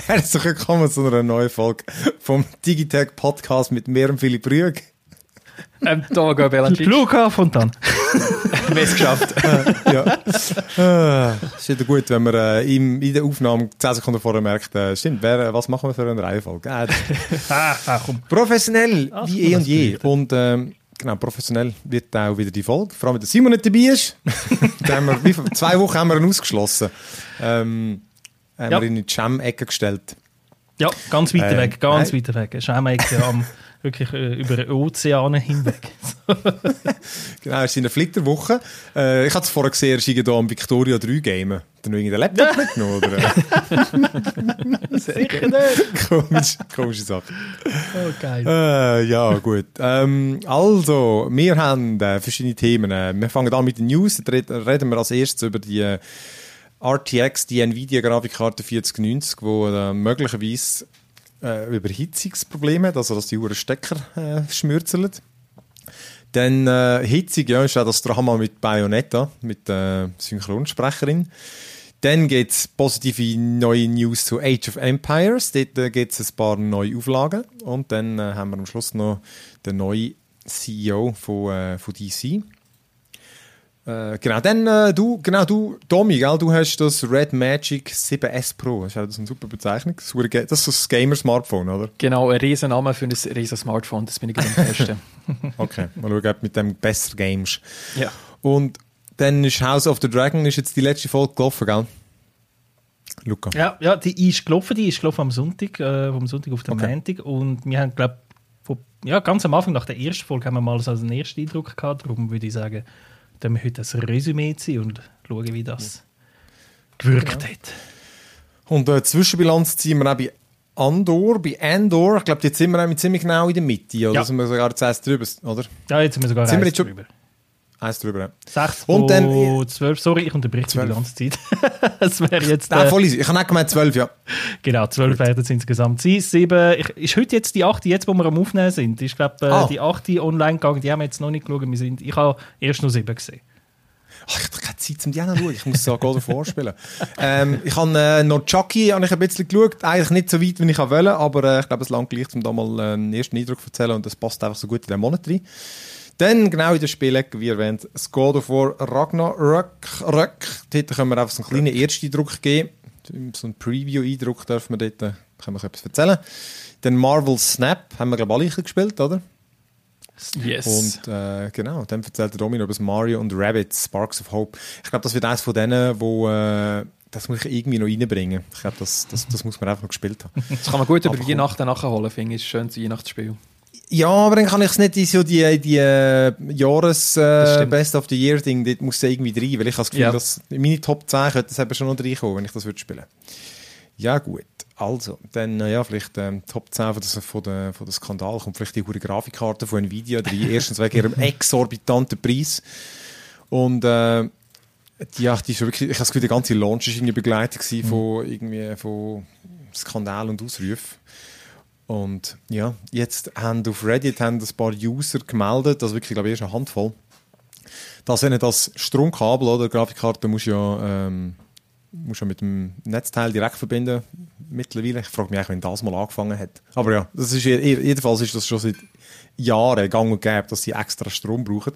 Herzlich willkommen zu einer neuen Folge vom Digitech Podcast mit mir und Philipp Rüegg. Tomago Belancic. Luca Fontan. Wir haben es geschafft. Es ist wieder gut, wenn man in der Aufnahme 10 Sekunden vorher merkt, stimmt, was machen wir für eine Reihenfolge? Komm. Professionell, wie eh und je. Und genau, professionell wird auch wieder die Folge. Vor allem, wenn der Simon nicht dabei ist. Da haben wir, 2 Wochen haben wir ihn ausgeschlossen. Haben wir ihn in die Jam-Ecke gestellt. Ja, ganz weit weg, ganz weit weg. Schämecke wirklich über Ozeane hinweg. Genau, es ist in der Flitterwoche. Ich habe es vorher gesehen, er ist hier am Victoria 3 gamen. Dann noch irgendeinen Laptop mitgenommen, oder? Sicher nicht. Komische Sache. Oh, geil. Ja, gut. Also, wir haben verschiedene Themen. Wir fangen an mit den News. Da reden wir als erstes über die RTX, die Nvidia-Grafikkarte 4090, die möglicherweise Überhitzungsprobleme hat, also dass die Uhren Stecker schmürzeln. Dann Hitzung, ja, ist auch das Drama mit Bayonetta, mit der Synchronsprecherin. Dann gibt es positive neue News zu Age of Empires. Dort gibt es ein paar neue Auflagen. Und dann haben wir am Schluss noch den neuen CEO von DC. Genau, dann du, Domi, gell, du hast das Red Magic 7S Pro. Das ist eine super Bezeichnung. Das ist das Gamer-Smartphone, oder? Genau, ein riesen Name für ein riesen Smartphone, das bin ich gerade am Testen. Okay, mal schauen, ob mit dem besser games. Ja. Und dann ist House of the Dragon ist jetzt die letzte Folge gelaufen, gell? Luca. Ja, die ist gelaufen am Sonntag, vom Sonntag auf den Montag. Und wir haben, glaube ich, ganz am Anfang nach der ersten Folge haben wir mal so einen ersten Eindruck gehabt. Darum würde ich sagen, dann wir heute ein Resümee ziehen und schauen, wie das gewirkt hat. Und Zwischenbilanz ziehen wir auch bei Andor. Bei Andor, ich glaube, jetzt sind wir ziemlich genau in der Mitte, oder? Ja. Sind wir sogar eins drüber, oder? Ja, jetzt sind wir sogar eins drüber. Eins drüber, ja. 6 und dann 12, sorry, ich unterbreche die ganze Zeit. Es wäre jetzt... voll easy. Ich habe nicht gemeint 12, ja. Genau, 12 werden es insgesamt sein. 7, ist heute jetzt die 8, jetzt wo wir am Aufnehmen sind. Ich glaube, die 8 online gegangen, die haben wir jetzt noch nicht geschaut. Ich habe erst noch 7 gesehen. Ach, ich habe keine Zeit, um die anzuschauen. Ich muss so God of War spielen. Ich habe noch Chucky ein bisschen geschaut. Eigentlich nicht so weit, wie ich wollte, aber ich glaube, es langt gleich, um da mal einen ersten Eindruck zu erzählen. Und das passt einfach so gut in den Monat rein. Dann, genau in der Spielecke, wie erwähnt, das God of War Ragnarök. Dort können wir einfach so einen kleinen Ersteindruck geben. So einen Preview-Eindruck dürfen wir dort, können wir etwas erzählen. Dann Marvel Snap, haben wir glaube ich alle gespielt, oder? Yes. Und genau, dann erzählt der Domino über das Mario und Rabbids, Sparks of Hope. Ich glaube, das wird eines von denen, wo das muss ich irgendwie noch reinbringen. Ich glaube, das muss man einfach noch gespielt haben. Das kann man gut über Weihnachten nachholen, finde ich. Das ist ein schönes Weihnachtsspiel. Ja, aber dann kann ich es nicht in so die Jahres Best of the Year Ding, dort muss es irgendwie rein, weil ich habe das Gefühl, dass in meine Top 10 könnte es eben schon noch reinkommen, wenn ich das würde spielen. Ja gut, also, dann vielleicht Top 10 von der Skandal kommt vielleicht die gute Grafikkarte von Nvidia rein, erstens wegen ihrem exorbitanten Preis und die ist wirklich, ich habe das Gefühl, die ganze Launch war irgendwie begleitet von Skandal und Ausrufen. Und ja, jetzt haben auf Reddit ein paar User gemeldet, also wirklich, glaube ich, erst eine Handvoll, dass wenn das Stromkabel oder Grafikkarte muss ja mit dem Netzteil direkt verbinden mittlerweile. Ich frage mich eigentlich, wenn das mal angefangen hat. Aber ja, das ist jedenfalls ist das schon seit Jahren gang und gäbe, dass sie extra Strom brauchen.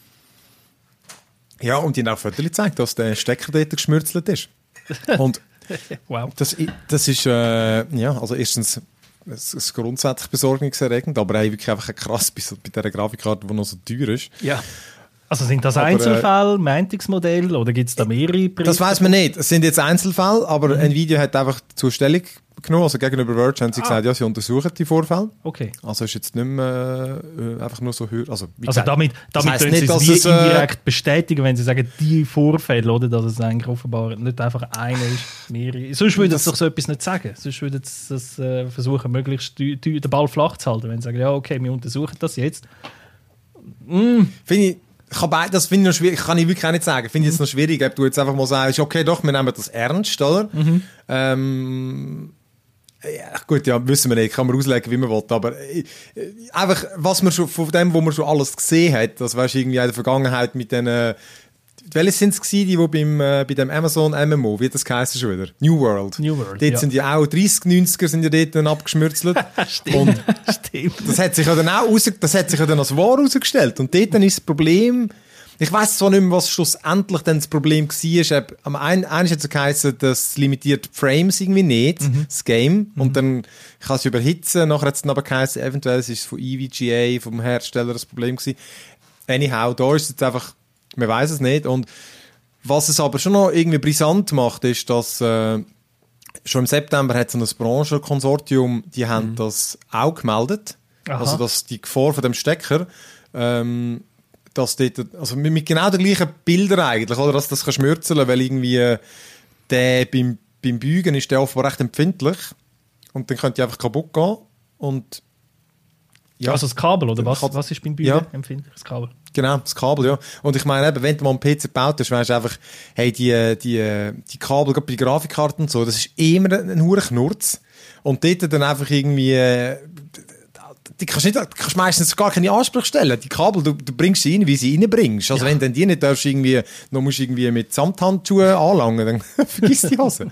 Ja, und die haben auch Fotos gezeigt, dass der Stecker dort geschmürzelt ist. Und wow. Das ist, also erstens es ist grundsätzlich besorgniserregend, aber auch wirklich einfach krass bei dieser Grafikkarte, die noch so teuer ist. Ja. Also sind das Einzelfälle, Meintungsmodelle oder gibt es da mehrere Berichte? Das weiss man nicht. Es sind jetzt Einzelfälle, aber Nvidia hat einfach zur Stellung genommen. Also gegenüber Verge haben sie gesagt, ja, sie untersuchen die Vorfälle. Okay. Also ist jetzt nicht mehr einfach nur so höher. Also damit können sie nicht, es dass wie es, indirekt bestätigen, wenn sie sagen, die Vorfälle, oder, dass es eigentlich offenbar nicht einfach einer ist, mehrere. Sonst würden sie doch so etwas nicht sagen. Sonst würden sie das versuchen, möglichst den Ball flach zu halten. Wenn sie sagen, ja, okay, wir untersuchen das jetzt. Finde ich, das finde ich noch schwierig, kann ich wirklich auch nicht sagen. Finde ich jetzt noch schwierig, ob du jetzt einfach mal sagst, okay, doch, wir nehmen das ernst, oder? Ja, gut, ja, wissen wir nicht, kann man auslegen, wie man will, aber einfach, was man schon, von dem, wo man schon alles gesehen hat, das weißt du irgendwie in der Vergangenheit mit den welche sind es gewesen, die bei dem Amazon MMO, wie das geheißen schon wieder? New World. Dort sind ja auch 30-90er sind ja dort dann abgeschmürzelt. Stimmt. Das hat sich ja dann auch als wahr herausgestellt. Und dort dann ist das Problem, ich weiss zwar nicht mehr, was schlussendlich dann das Problem war. Am einen hat es geheißen, das limitiert die Frames irgendwie nicht, das Game. Und dann kann es überhitzen. Nachher hat es dann aber geheißen, eventuell ist es von EVGA, vom Hersteller, das Problem gewesen. Anyhow, da ist es jetzt einfach, man weiss es nicht. Und was es aber schon noch irgendwie brisant macht, ist, dass schon im September hat es ein Branchenkonsortium, die haben das auch gemeldet. Aha. Also, dass die Gefahr von dem Stecker, dass dort, also mit genau den gleichen Bildern eigentlich, oder, dass das schmürzeln kann, weil irgendwie der beim Bügen ist der offenbar recht empfindlich und dann könnte die einfach kaputt gehen und ja. Also das Kabel, oder was ist beim Bügen empfindlich? Das Kabel? Genau, das Kabel, ja. Und ich meine eben, wenn du mal einen PC gebaut hast, weißt du einfach, hey, die Kabel, gerade bei den Grafikkarten und so, das ist immer ein hoher Knurz und dort dann einfach irgendwie du kannst meistens gar keine Ansprüche stellen. Die Kabel, du bringst sie rein, wie sie reinbringst. Also wenn du die nicht darfst, noch musst du irgendwie mit Samthandschuhen anlangen, dann vergiss die Hose.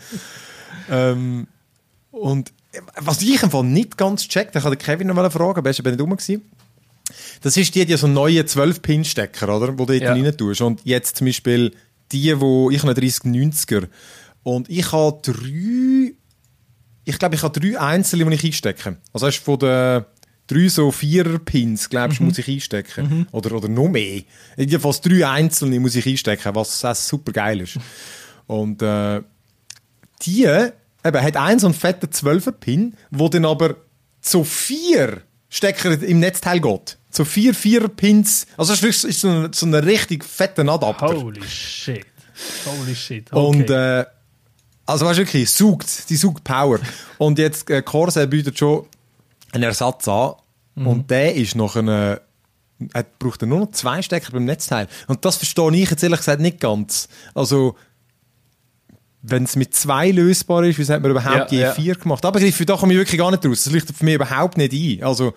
Und was ich im Fall nicht ganz checkt, ich wollte Kevin noch fragen, aber er war nicht rum gewesen. Das ist die so neue 12-Pin-Stecker, oder? Wo du dort rein tust. Und jetzt zum Beispiel ich habe eine 3090er. Und ich habe drei einzelne, die ich einstecke. Also hast du von den 3 so 4er-Pins, glaubst du, muss ich einstecken. Oder noch mehr. Jedenfalls 3 einzelne muss ich einstecken, was super geil ist. Und die hat einen so einen fetten 12er-Pin, wo dann aber zu 4 Stecker im Netzteil geht. So 4 4er-Pins. Also das ist so ein richtig fetter Adapter. Holy shit. Okay. Und also weißt du wirklich, die saugt Power. Und jetzt Corsair bietet schon einen Ersatz an. Und der ist noch er braucht nur noch 2 Stecker beim Netzteil. Und das verstehe ich jetzt ehrlich gesagt nicht ganz. Also, wenn es mit 2 lösbar ist, wieso hat man überhaupt die 4 gemacht? Aber da komme ich wirklich gar nicht raus. Das leuchtet für mich überhaupt nicht ein. Also,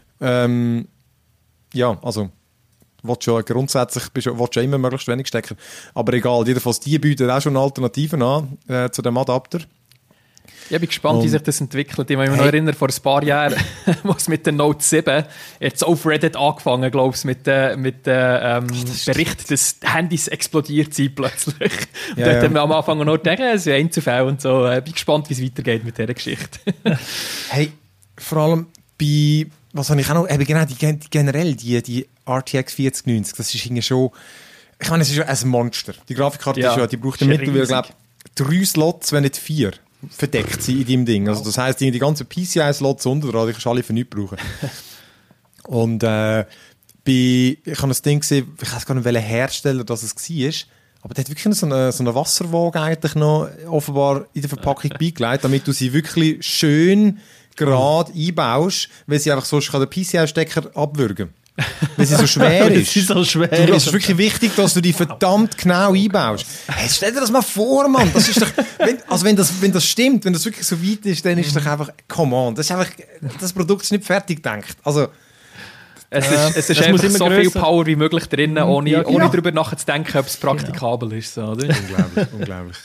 grundsätzlich willst du immer möglichst wenig Stecker. Aber egal, jedenfalls, die bieten auch schon Alternativen an zu dem Adapter. Ich bin gespannt, wie sich das entwickelt. Ich kann mich noch erinnern, vor ein paar Jahren, was mit der Note 7, jetzt auf Reddit angefangen, glaube ich, mit dem Bericht, dass Handys explodiert sind plötzlich. Und dort haben wir am Anfang noch gedacht, es ist ein Einzelfall und so. Ich bin gespannt, wie es weitergeht mit dieser Geschichte. Hey, vor allem bei, was habe ich auch noch, genau, generell die RTX 4090, das ist irgendwie schon, ich meine, es ist ja ein Monster. Die Grafikkarte die braucht mittlerweile, glaube ich, 3 Slots, wenn nicht 4. Verdeckt sie in deinem Ding. Also das heisst, die ganzen PCI-Slots unten dran, die kannst du alle für nichts brauchen. Und ich habe das Ding gesehen, ich weiß gar nicht, welcher Hersteller das es war, aber der hat wirklich so eine Wasserwaage eigentlich noch offenbar in der Verpackung beigelegt, damit du sie wirklich schön gerade einbaust, weil sie einfach sonst kann der PCI-Stecker abwürgen. Weil sie so schwer ist. Es ist wirklich wichtig, dass du die verdammt genau einbaust. Hey, stell dir das mal vor, Mann. Das ist doch, wenn das stimmt, wenn das wirklich so weit ist, dann ist es doch einfach, come on. Das Produkt ist nicht fertig gedacht. Also, es ist einfach so viel Power wie möglich drin, ohne darüber nachzudenken, ob es praktikabel ist. So, oder? Unglaublich.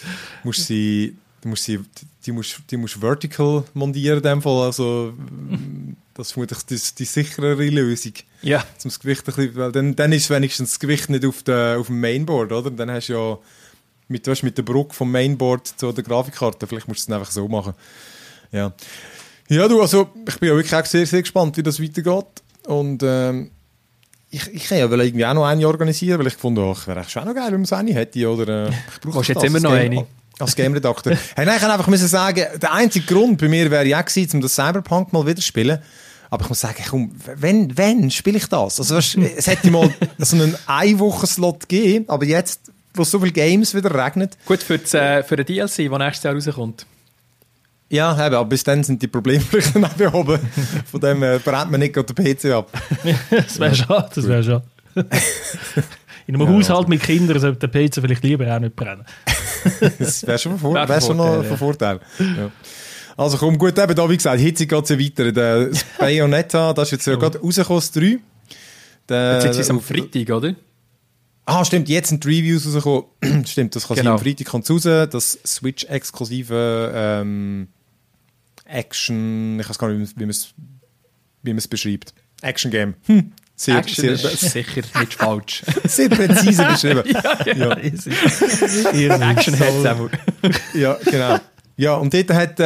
Die musst vertical montieren in dem Fall, also das ist vermutlich die sicherere Lösung. Ja. Zum Gewicht ein bisschen, weil dann ist wenigstens das Gewicht nicht auf dem Mainboard, oder? Dann hast du ja mit der Brücke vom Mainboard zu der Grafikkarte, vielleicht musst du es einfach so machen. Ja, du, also ich bin ja wirklich auch sehr, sehr gespannt, wie das weitergeht. Und ich kann ja irgendwie auch noch eine organisieren, weil ich fand, wäre eigentlich schon auch noch geil, wenn man so eine hätte. Oder, ich brauche jetzt immer noch eine. Als Game-Redakteur. Hey, nein, ich kann einfach sagen, der einzige Grund bei mir wäre ja gewesen, um das Cyberpunk mal wieder zu spielen. Aber ich muss sagen, komm, wenn spiele ich das? Also, weißt, es hätte mal so einen Einwochen-Slot gegeben, aber jetzt, wo so viele Games wieder regnet. Gut, für den DLC, der nächstes Jahr rauskommt. Ja, aber bis dann sind die Probleme vielleicht noch behoben. Von dem brennt man nicht gerade den PC ab. Das wäre schade, In einem Haushalt mit Kindern sollte der PC vielleicht lieber auch nicht brennen. Das wäre schon ein Vorteil. Ja. Also komm, gut, eben da, wie gesagt, Hitze geht es ja weiter. Der Bayonetta, das ist jetzt ja gerade rausgekommen, 3. Jetzt ist es am Freitag, oder? Stimmt, jetzt sind die Reviews rausgekommen. Stimmt, das kann sein, am Freitag kommt es raus. Das Switch-exklusive Action, ich weiß gar nicht, wie man es beschreibt. Action-Game. Sehr sicher nicht falsch. Sehr präzise beschrieben. ja. Action-Heads auch. Ja, genau. Ja, und dort hat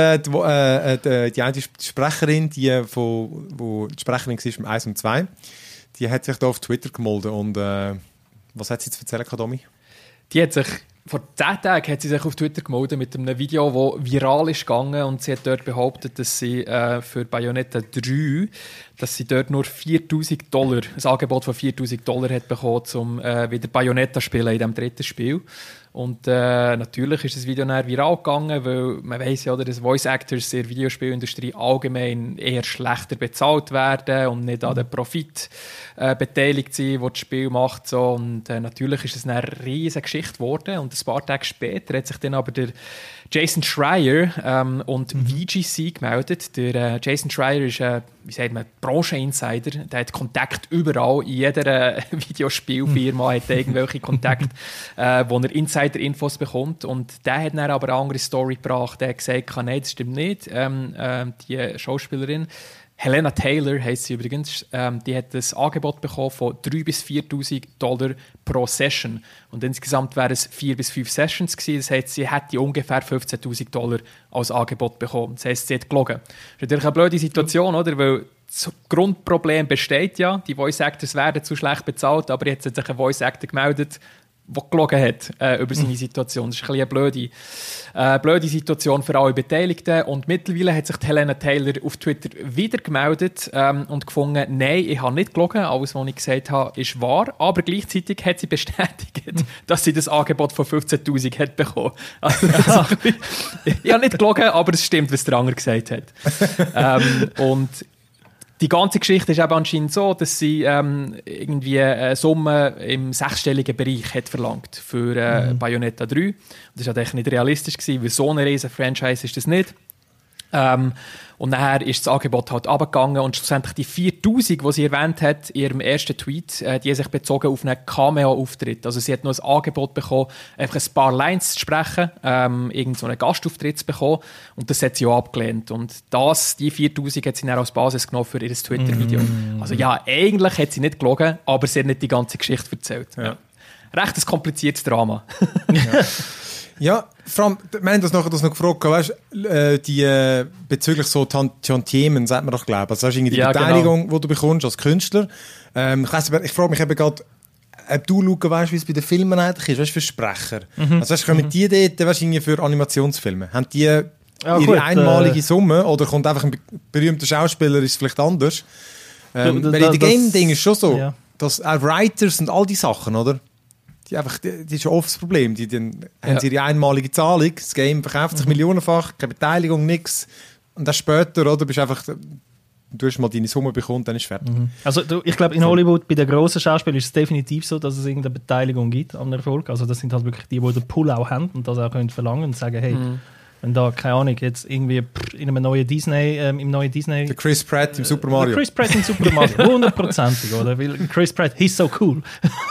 die eine Sprecherin, die Sprecherin war beim 1 und 2, die hat sich da auf Twitter gemolden. Und was hat sie zu erzählen, Domi? Die hat sich vor 10 Tagen hat sie sich auf Twitter gemeldet mit einem Video, das viral ist gegangen, und sie hat dort behauptet, dass sie für Bayonetta 3, dass sie dort nur $4.000, ein Angebot von $4.000 hat bekommen, um wieder Bayonetta zu spielen in diesem dritten Spiel. Und natürlich ist das Video dann viral gegangen, weil man weiss ja, dass Voice Actors in der Videospielindustrie allgemein eher schlechter bezahlt werden und nicht an den Profit beteiligt sind, den das Spiel macht. So. Und natürlich ist es eine riesige Geschichte geworden. Und ein paar Tage später hat sich dann aber der Jason Schreier und VGC gemeldet. Der Jason Schreier ist wie sagt man, Brancheninsider. Der hat Kontakt überall. In jeder Videospielfirma hat er irgendwelche Kontakte, wo er Insider-Infos bekommt. Und der hat dann aber eine andere Story gebracht. Der hat gesagt, nein, das stimmt nicht. Die Schauspielerin Helena Taylor heisst sie übrigens, die hat ein Angebot bekommen von $3.000 bis $4.000 pro Session. Und insgesamt wären es 4 bis 5 Sessions gewesen. Das heisst, sie hätte ungefähr $15.000 als Angebot bekommen. Das heisst, sie hat gelogen. Das ist natürlich eine blöde Situation, oder? Weil das Grundproblem besteht ja. Die Voice Actors werden zu schlecht bezahlt, aber jetzt hat sich ein Voice Actor gemeldet, der gelogen hat über seine Situation. Das ist ein bisschen eine blöde Situation für alle Beteiligten. Und mittlerweile hat sich Helena Taylor auf Twitter wieder gemeldet und gefunden, nein, ich habe nicht gelogen. Alles, was ich gesagt habe, ist wahr. Aber gleichzeitig hat sie bestätigt, dass sie das Angebot von 15.000 hat bekommen. Also, ich habe nicht gelogen, aber es stimmt, was der andere gesagt hat. Und die ganze Geschichte ist eben anscheinend so, dass sie irgendwie eine Summe im 6-stelligen Bereich hat verlangt für Bayonetta 3. Und das war eigentlich nicht realistisch gewesen, weil so eine riesen Franchise ist das nicht. Und nachher ist das Angebot halt runtergegangen und schlussendlich die 4'000, die sie erwähnt hat in ihrem ersten Tweet, die haben sich bezogen auf einen Cameo-Auftritt. Also sie hat noch ein Angebot bekommen, einfach ein paar Lines zu sprechen, irgend so einen Gastauftritt zu bekommen, und das hat sie auch abgelehnt. Und die 4'000 hat sie dann als Basis genommen für ihr Twitter-Video. Also ja, eigentlich hat sie nicht gelogen, aber sie hat nicht die ganze Geschichte erzählt. Ja. Recht ein kompliziertes Drama. Ja, vor allem, wir haben das noch gefragt, weißt, die bezüglich so Tantiemen, sagt man doch, glaube ich. Also das ist irgendwie die Beteiligung, die du bekommst als Künstler. Ich frage mich eben gerade, ob du schauen weißt, wie es bei den Filmen eigentlich ist, weißt, für Sprecher. Also weißt, kommen die dort, weißt, irgendwie für Animationsfilme? Haben die ihre einmalige Summe, oder kommt einfach ein berühmter Schauspieler, ist es vielleicht anders? Weil in dem Game-Ding ist schon so, dass auch Writers und all die Sachen, oder? Das ist ja oft das Problem. Haben sie ihre einmalige Zahlung, das Game verkauft sich millionenfach, keine Beteiligung, nichts. Und dann später, oder, bist einfach, du hast mal deine Summe bekommen, dann ist es fertig. Also ich glaube, in Hollywood, bei den grossen Schauspielern ist es definitiv so, dass es irgendeine Beteiligung gibt an Erfolg. Also das sind halt wirklich die den Pull auch haben und das auch können verlangen und sagen, hey, wenn da, keine Ahnung, jetzt irgendwie in einem neuen Disney, im neuen Disney... Der Chris Pratt im Super Mario. Der Chris Pratt im Super Mario, 100%, oder? Weil Chris Pratt, he's so cool.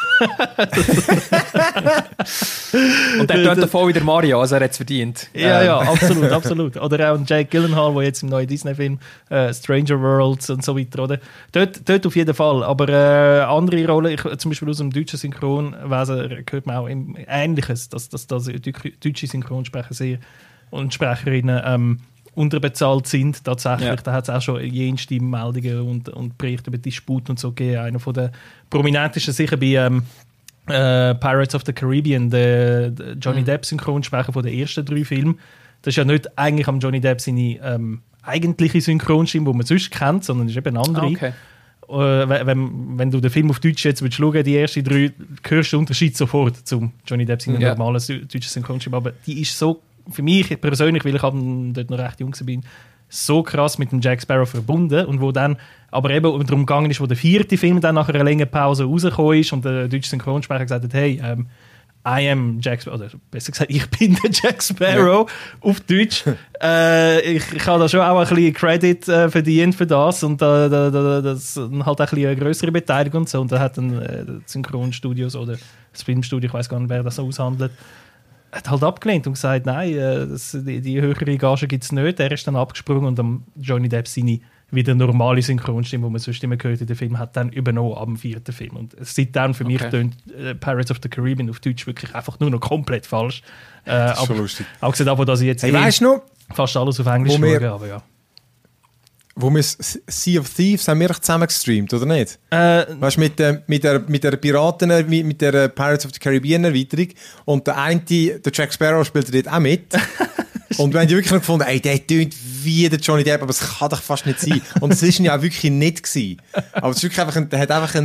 Und der tönt davon wie der Mario, also er hat es verdient. Ja, absolut. Oder auch Jake Gyllenhaal, der jetzt im neuen Disney-Film Stranger Worlds und so weiter, oder? Dort auf jeden Fall. Aber andere Rollen, zum Beispiel aus dem deutschen Synchronwesen, hört man auch Ähnliches, dass deutsche Synchronsprecher sehr und Sprecherinnen unterbezahlt sind tatsächlich. Ja. Da hat es auch schon jenste Meldungen und Berichte über Disputen und so gegeben. Einer von den prominentesten sicher bei Pirates of the Caribbean, der Johnny Depp Synchronsprecher von den ersten 3 Filmen. Das ist ja nicht eigentlich am Johnny Depp seine eigentliche Synchronstimme, die man sonst kennt, sondern ist eben eine andere. Okay. Wenn du den Film auf Deutsch jetzt willst schauen, die ersten 3, hörst du den Unterschied sofort zum Johnny Depp seiner normalen deutschen Synchronstimme. Aber die ist so, für mich persönlich, weil ich dort noch recht jung bin, so krass mit dem Jack Sparrow verbunden, und wo dann aber eben darum gegangen ist, wo der 4. Film dann nach einer längeren Pause rausgekommen ist und der deutsche Synchronsprecher gesagt hat, hey, I am Jack Sparrow, oder besser gesagt, ich bin der Jack Sparrow auf Deutsch. Ich habe da schon auch ein bisschen Credit verdient für das, und das halt auch ein bisschen eine grössere Beteiligung und so. Und da hat dann Synchronstudios oder das Filmstudio, ich weiß gar nicht, wer das aushandelt, hat halt abgelehnt und gesagt, nein, die höhere Gage gibt es nicht. Er ist dann abgesprungen und dann Johnny Depp seine wieder normale Synchronstimme, die man sonst immer gehört in den Film, hat dann übernommen ab dem 4. Film. Und seitdem für mich tönt Pirates of the Caribbean auf Deutsch wirklich einfach nur noch komplett falsch. Das ist schon lustig. Auch gesagt, aber dass ich jetzt fast alles auf Englisch schaue, aber ja. Wo wir Sea of Thieves haben wir zusammen gestreamt, oder nicht? Weißt du, mit der Piraten, mit der Pirates of the Caribbean Erweiterung. Und der Jack Sparrow spielt dort auch mit. Und wir haben die wirklich noch gefunden, der tönt wie der Johnny Depp, aber es kann doch fast nicht sein. Und es war ja auch wirklich nicht gewesen. Aber es ist wirklich einfach die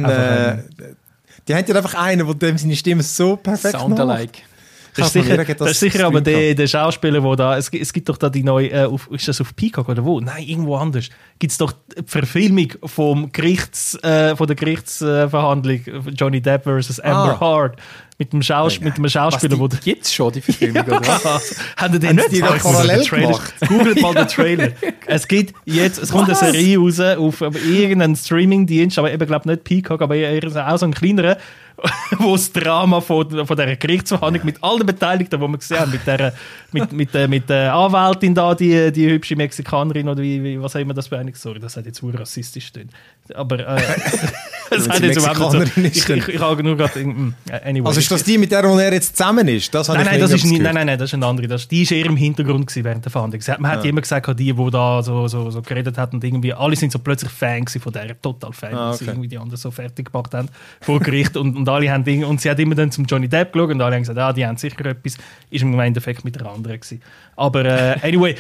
haben ja einfach einen, der dem seine Stimme so perfekt Sound-alike. Das ist sicher aber der Schauspieler, der da... Es gibt doch da die neue... ist das auf Peacock oder wo? Nein, irgendwo anders. Gibt es doch die Verfilmung von der Gerichtsverhandlung Johnny Depp vs. Amber Heard. Mit dem Schauspieler, der... Gibt es schon, die Verfilmung, oder was? Haben die den nicht parallel gemacht? Googelt mal den Trailer. Es kommt eine Serie raus auf irgendeinen Streaming-Dienst, aber eben, glaube nicht Peacock, aber eher auch so ein kleinerer, wo das Drama von dieser Gerichtsverhandlung mit allen Beteiligten, die wir gesehen haben, mit der Anwältin da, die hübsche Mexikanerin oder was auch immer das für eine, sorry, das hat jetzt sehr rassistisch stehen. Aber das hat jetzt überhaupt nicht so. Ich habe nur gerade anyway. Also ist das die, mit der er jetzt zusammen ist? Nein, das ist eine andere. Die ist eher im Hintergrund während der Verhandlung. Man hat immer gesagt, die da so geredet hat und irgendwie alle sind so plötzlich Fan von der, total Fan, weil sie irgendwie die anderen so fertig gemacht haben vor Gericht und alle haben Dinge, und sie hat immer dann zum Johnny Depp geschaut und alle haben gesagt, die haben sicher etwas, ist im Endeffekt mit der anderen gewesen. Aber anyway,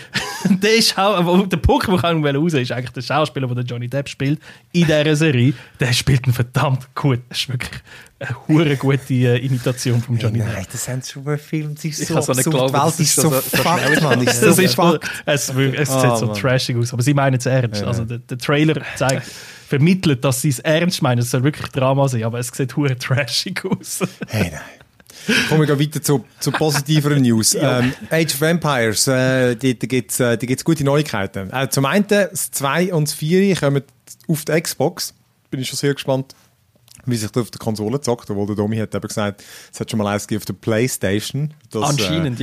der Punkt, den ich raus ist eigentlich der Schauspieler, der Johnny Depp spielt in dieser Serie, der spielt ihn verdammt gut. Das ist wirklich eine hure gute Imitation von Johnny Depp. Nein, das haben sie schon gefilmt. Sie ist so absurd. Die Welt ist so fucked, Mann. Es sieht so trashig aus, aber sie meinen es ernst. Also der Trailer vermittelt, dass sie es ernst meinen. Es soll wirklich Drama sein, aber es sieht hure trashig aus. Hey, nein. Kommen wir weiter zu positiveren News. Age of Empires, da gibt es gute Neuigkeiten. Zum einen, das 2 und das 4 kommen auf die Xbox. Bin ich schon sehr gespannt, wie sich das auf der Konsole zockt. Obwohl der Domi hat eben gesagt, es hat schon mal eins gegeben auf der Playstation. Anscheinend.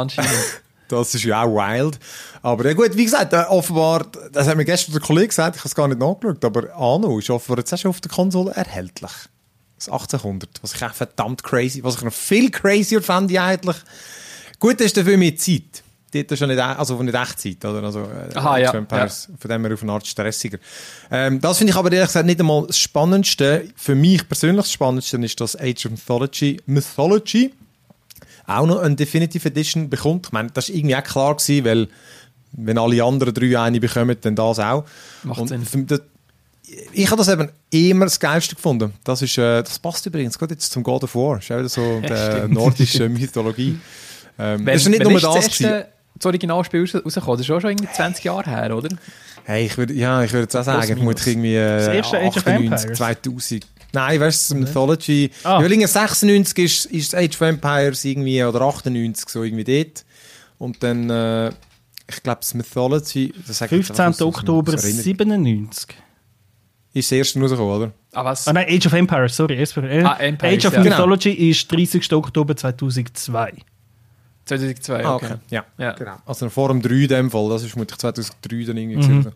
Das ist ja auch wild. Aber ja gut, wie gesagt, offenbar, das hat mir gestern der Kollege gesagt, ich habe es gar nicht nachgeschaut, aber Anno ist offenbar jetzt auch schon auf der Konsole erhältlich. Das 1800, was ich auch verdammt crazy, was ich noch viel crazier fand eigentlich. Gut, das ist dafür mehr Zeit. Dort ist ja nicht Echtzeit, oder? Also, Vampires, von dem her auf eine Art stressiger. Das finde ich aber ehrlich gesagt nicht einmal das Spannendste. Für mich persönlich das Spannendste ist, dass Age of Mythology auch noch eine Definitive Edition bekommt. Ich meine, das war irgendwie auch klar gewesen, weil wenn alle anderen 3 eine bekommen, dann das auch. Macht Sinn. Ich habe das eben immer das Geilste gefunden. Das passt übrigens gut jetzt zum God of War. Das ist auch wieder so die nordische Mythologie. Das ist nicht nur das Originalspiel rausgekommen. Das ist auch schon irgendwie 20 Jahre her, oder? Hey, ich würde jetzt auch sagen, vermutlich irgendwie das erste 98, 2000. Nein, weißt du, Mythology. Ja, weil 96 ist Age of Empires irgendwie, oder 98, so irgendwie dort. Und dann, ich glaube, das Mythology... Das 15. Oktober 97. Ist das erste rausgekommen, oder? Was? Nein, Age of Empires, sorry. Empires, Age of Mythology ist 30. Oktober 2002. 2002, okay. Ja, genau. Also vor dem 3 in dem Fall, das ist vermutlich 2003 dann irgendwie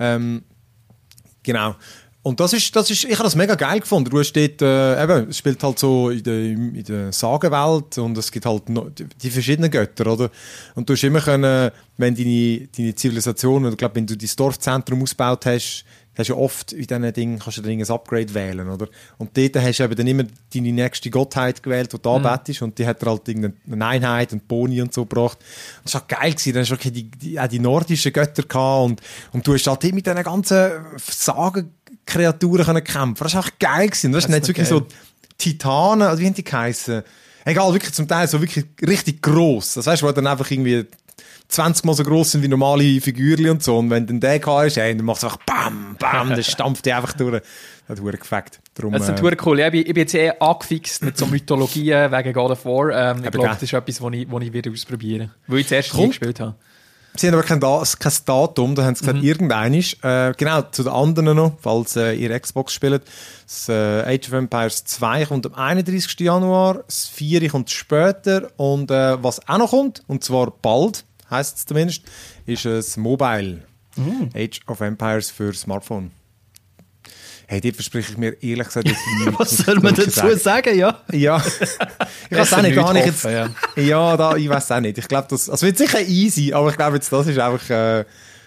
genau. Und das ist, ich habe das mega geil gefunden. Du hast dort, es spielt halt so in der Sagenwelt und es gibt halt die verschiedenen Götter, oder? Und du hast immer können, wenn deine Zivilisation, oder ich glaube, wenn du dein Dorfzentrum ausgebaut hast du ja oft in diesen Dingen, kannst du dann ein Upgrade wählen, oder? Und dort hast du eben dann immer deine nächste Gottheit gewählt, die du anbetest, und die hat dir halt irgendeine Einheit und Boni und so gebracht. Das war geil gewesen. Dann hast du auch die nordischen Götter gehabt und du hast halt mit diesen ganzen Sagenkreaturen kämpfen. Das war einfach geil gewesen. Das sind jetzt wirklich so Titanen, also wie haben die geheissen? Egal, wirklich zum Teil so wirklich richtig gross. Das heißt, wo dann einfach irgendwie 20 Mal so gross sind wie normale Figürchen und so. Und wenn dann der ist, dann macht es einfach BAM, BAM, dann stampft die einfach durch. Das hat verdammt gefällt. Das ist verdammt cool. Ich bin jetzt angefixt mit so Mythologien wegen God of War. Ich glaube, das ist etwas, was ich ausprobieren werde. Weil ich zuerst nie gespielt habe. Sie haben aber kein Datum, da haben sie gesagt, irgendeinisch. Genau, zu den anderen noch, falls ihr Xbox spielt. Das Age of Empires 2 kommt am 31. Januar, das 4 kommt später und was auch noch kommt, und zwar bald, heisst es zumindest, ist ein Mobile. Age of Empires für Smartphone. Hey, dort verspreche ich mir ehrlich gesagt jetzt nichts. Was soll man dazu sagen, ja? Ja, ich weiß auch nicht, gar nicht jetzt. Ja, ich weiß auch nicht. Ich glaube, das wird sicher easy, aber ich glaube jetzt, das ist einfach. Ich habe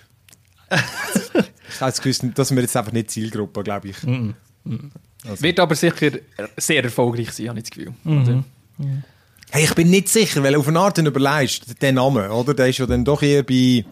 das Gefühl, das sind wir jetzt einfach nicht Zielgruppe, glaube ich. Also. Wird aber sicher sehr erfolgreich sein, habe ich das Gefühl. Hey, ich bin nicht sicher, weil auf eine Art überlegst, der Name, oder? Der ist ja dann doch eher bei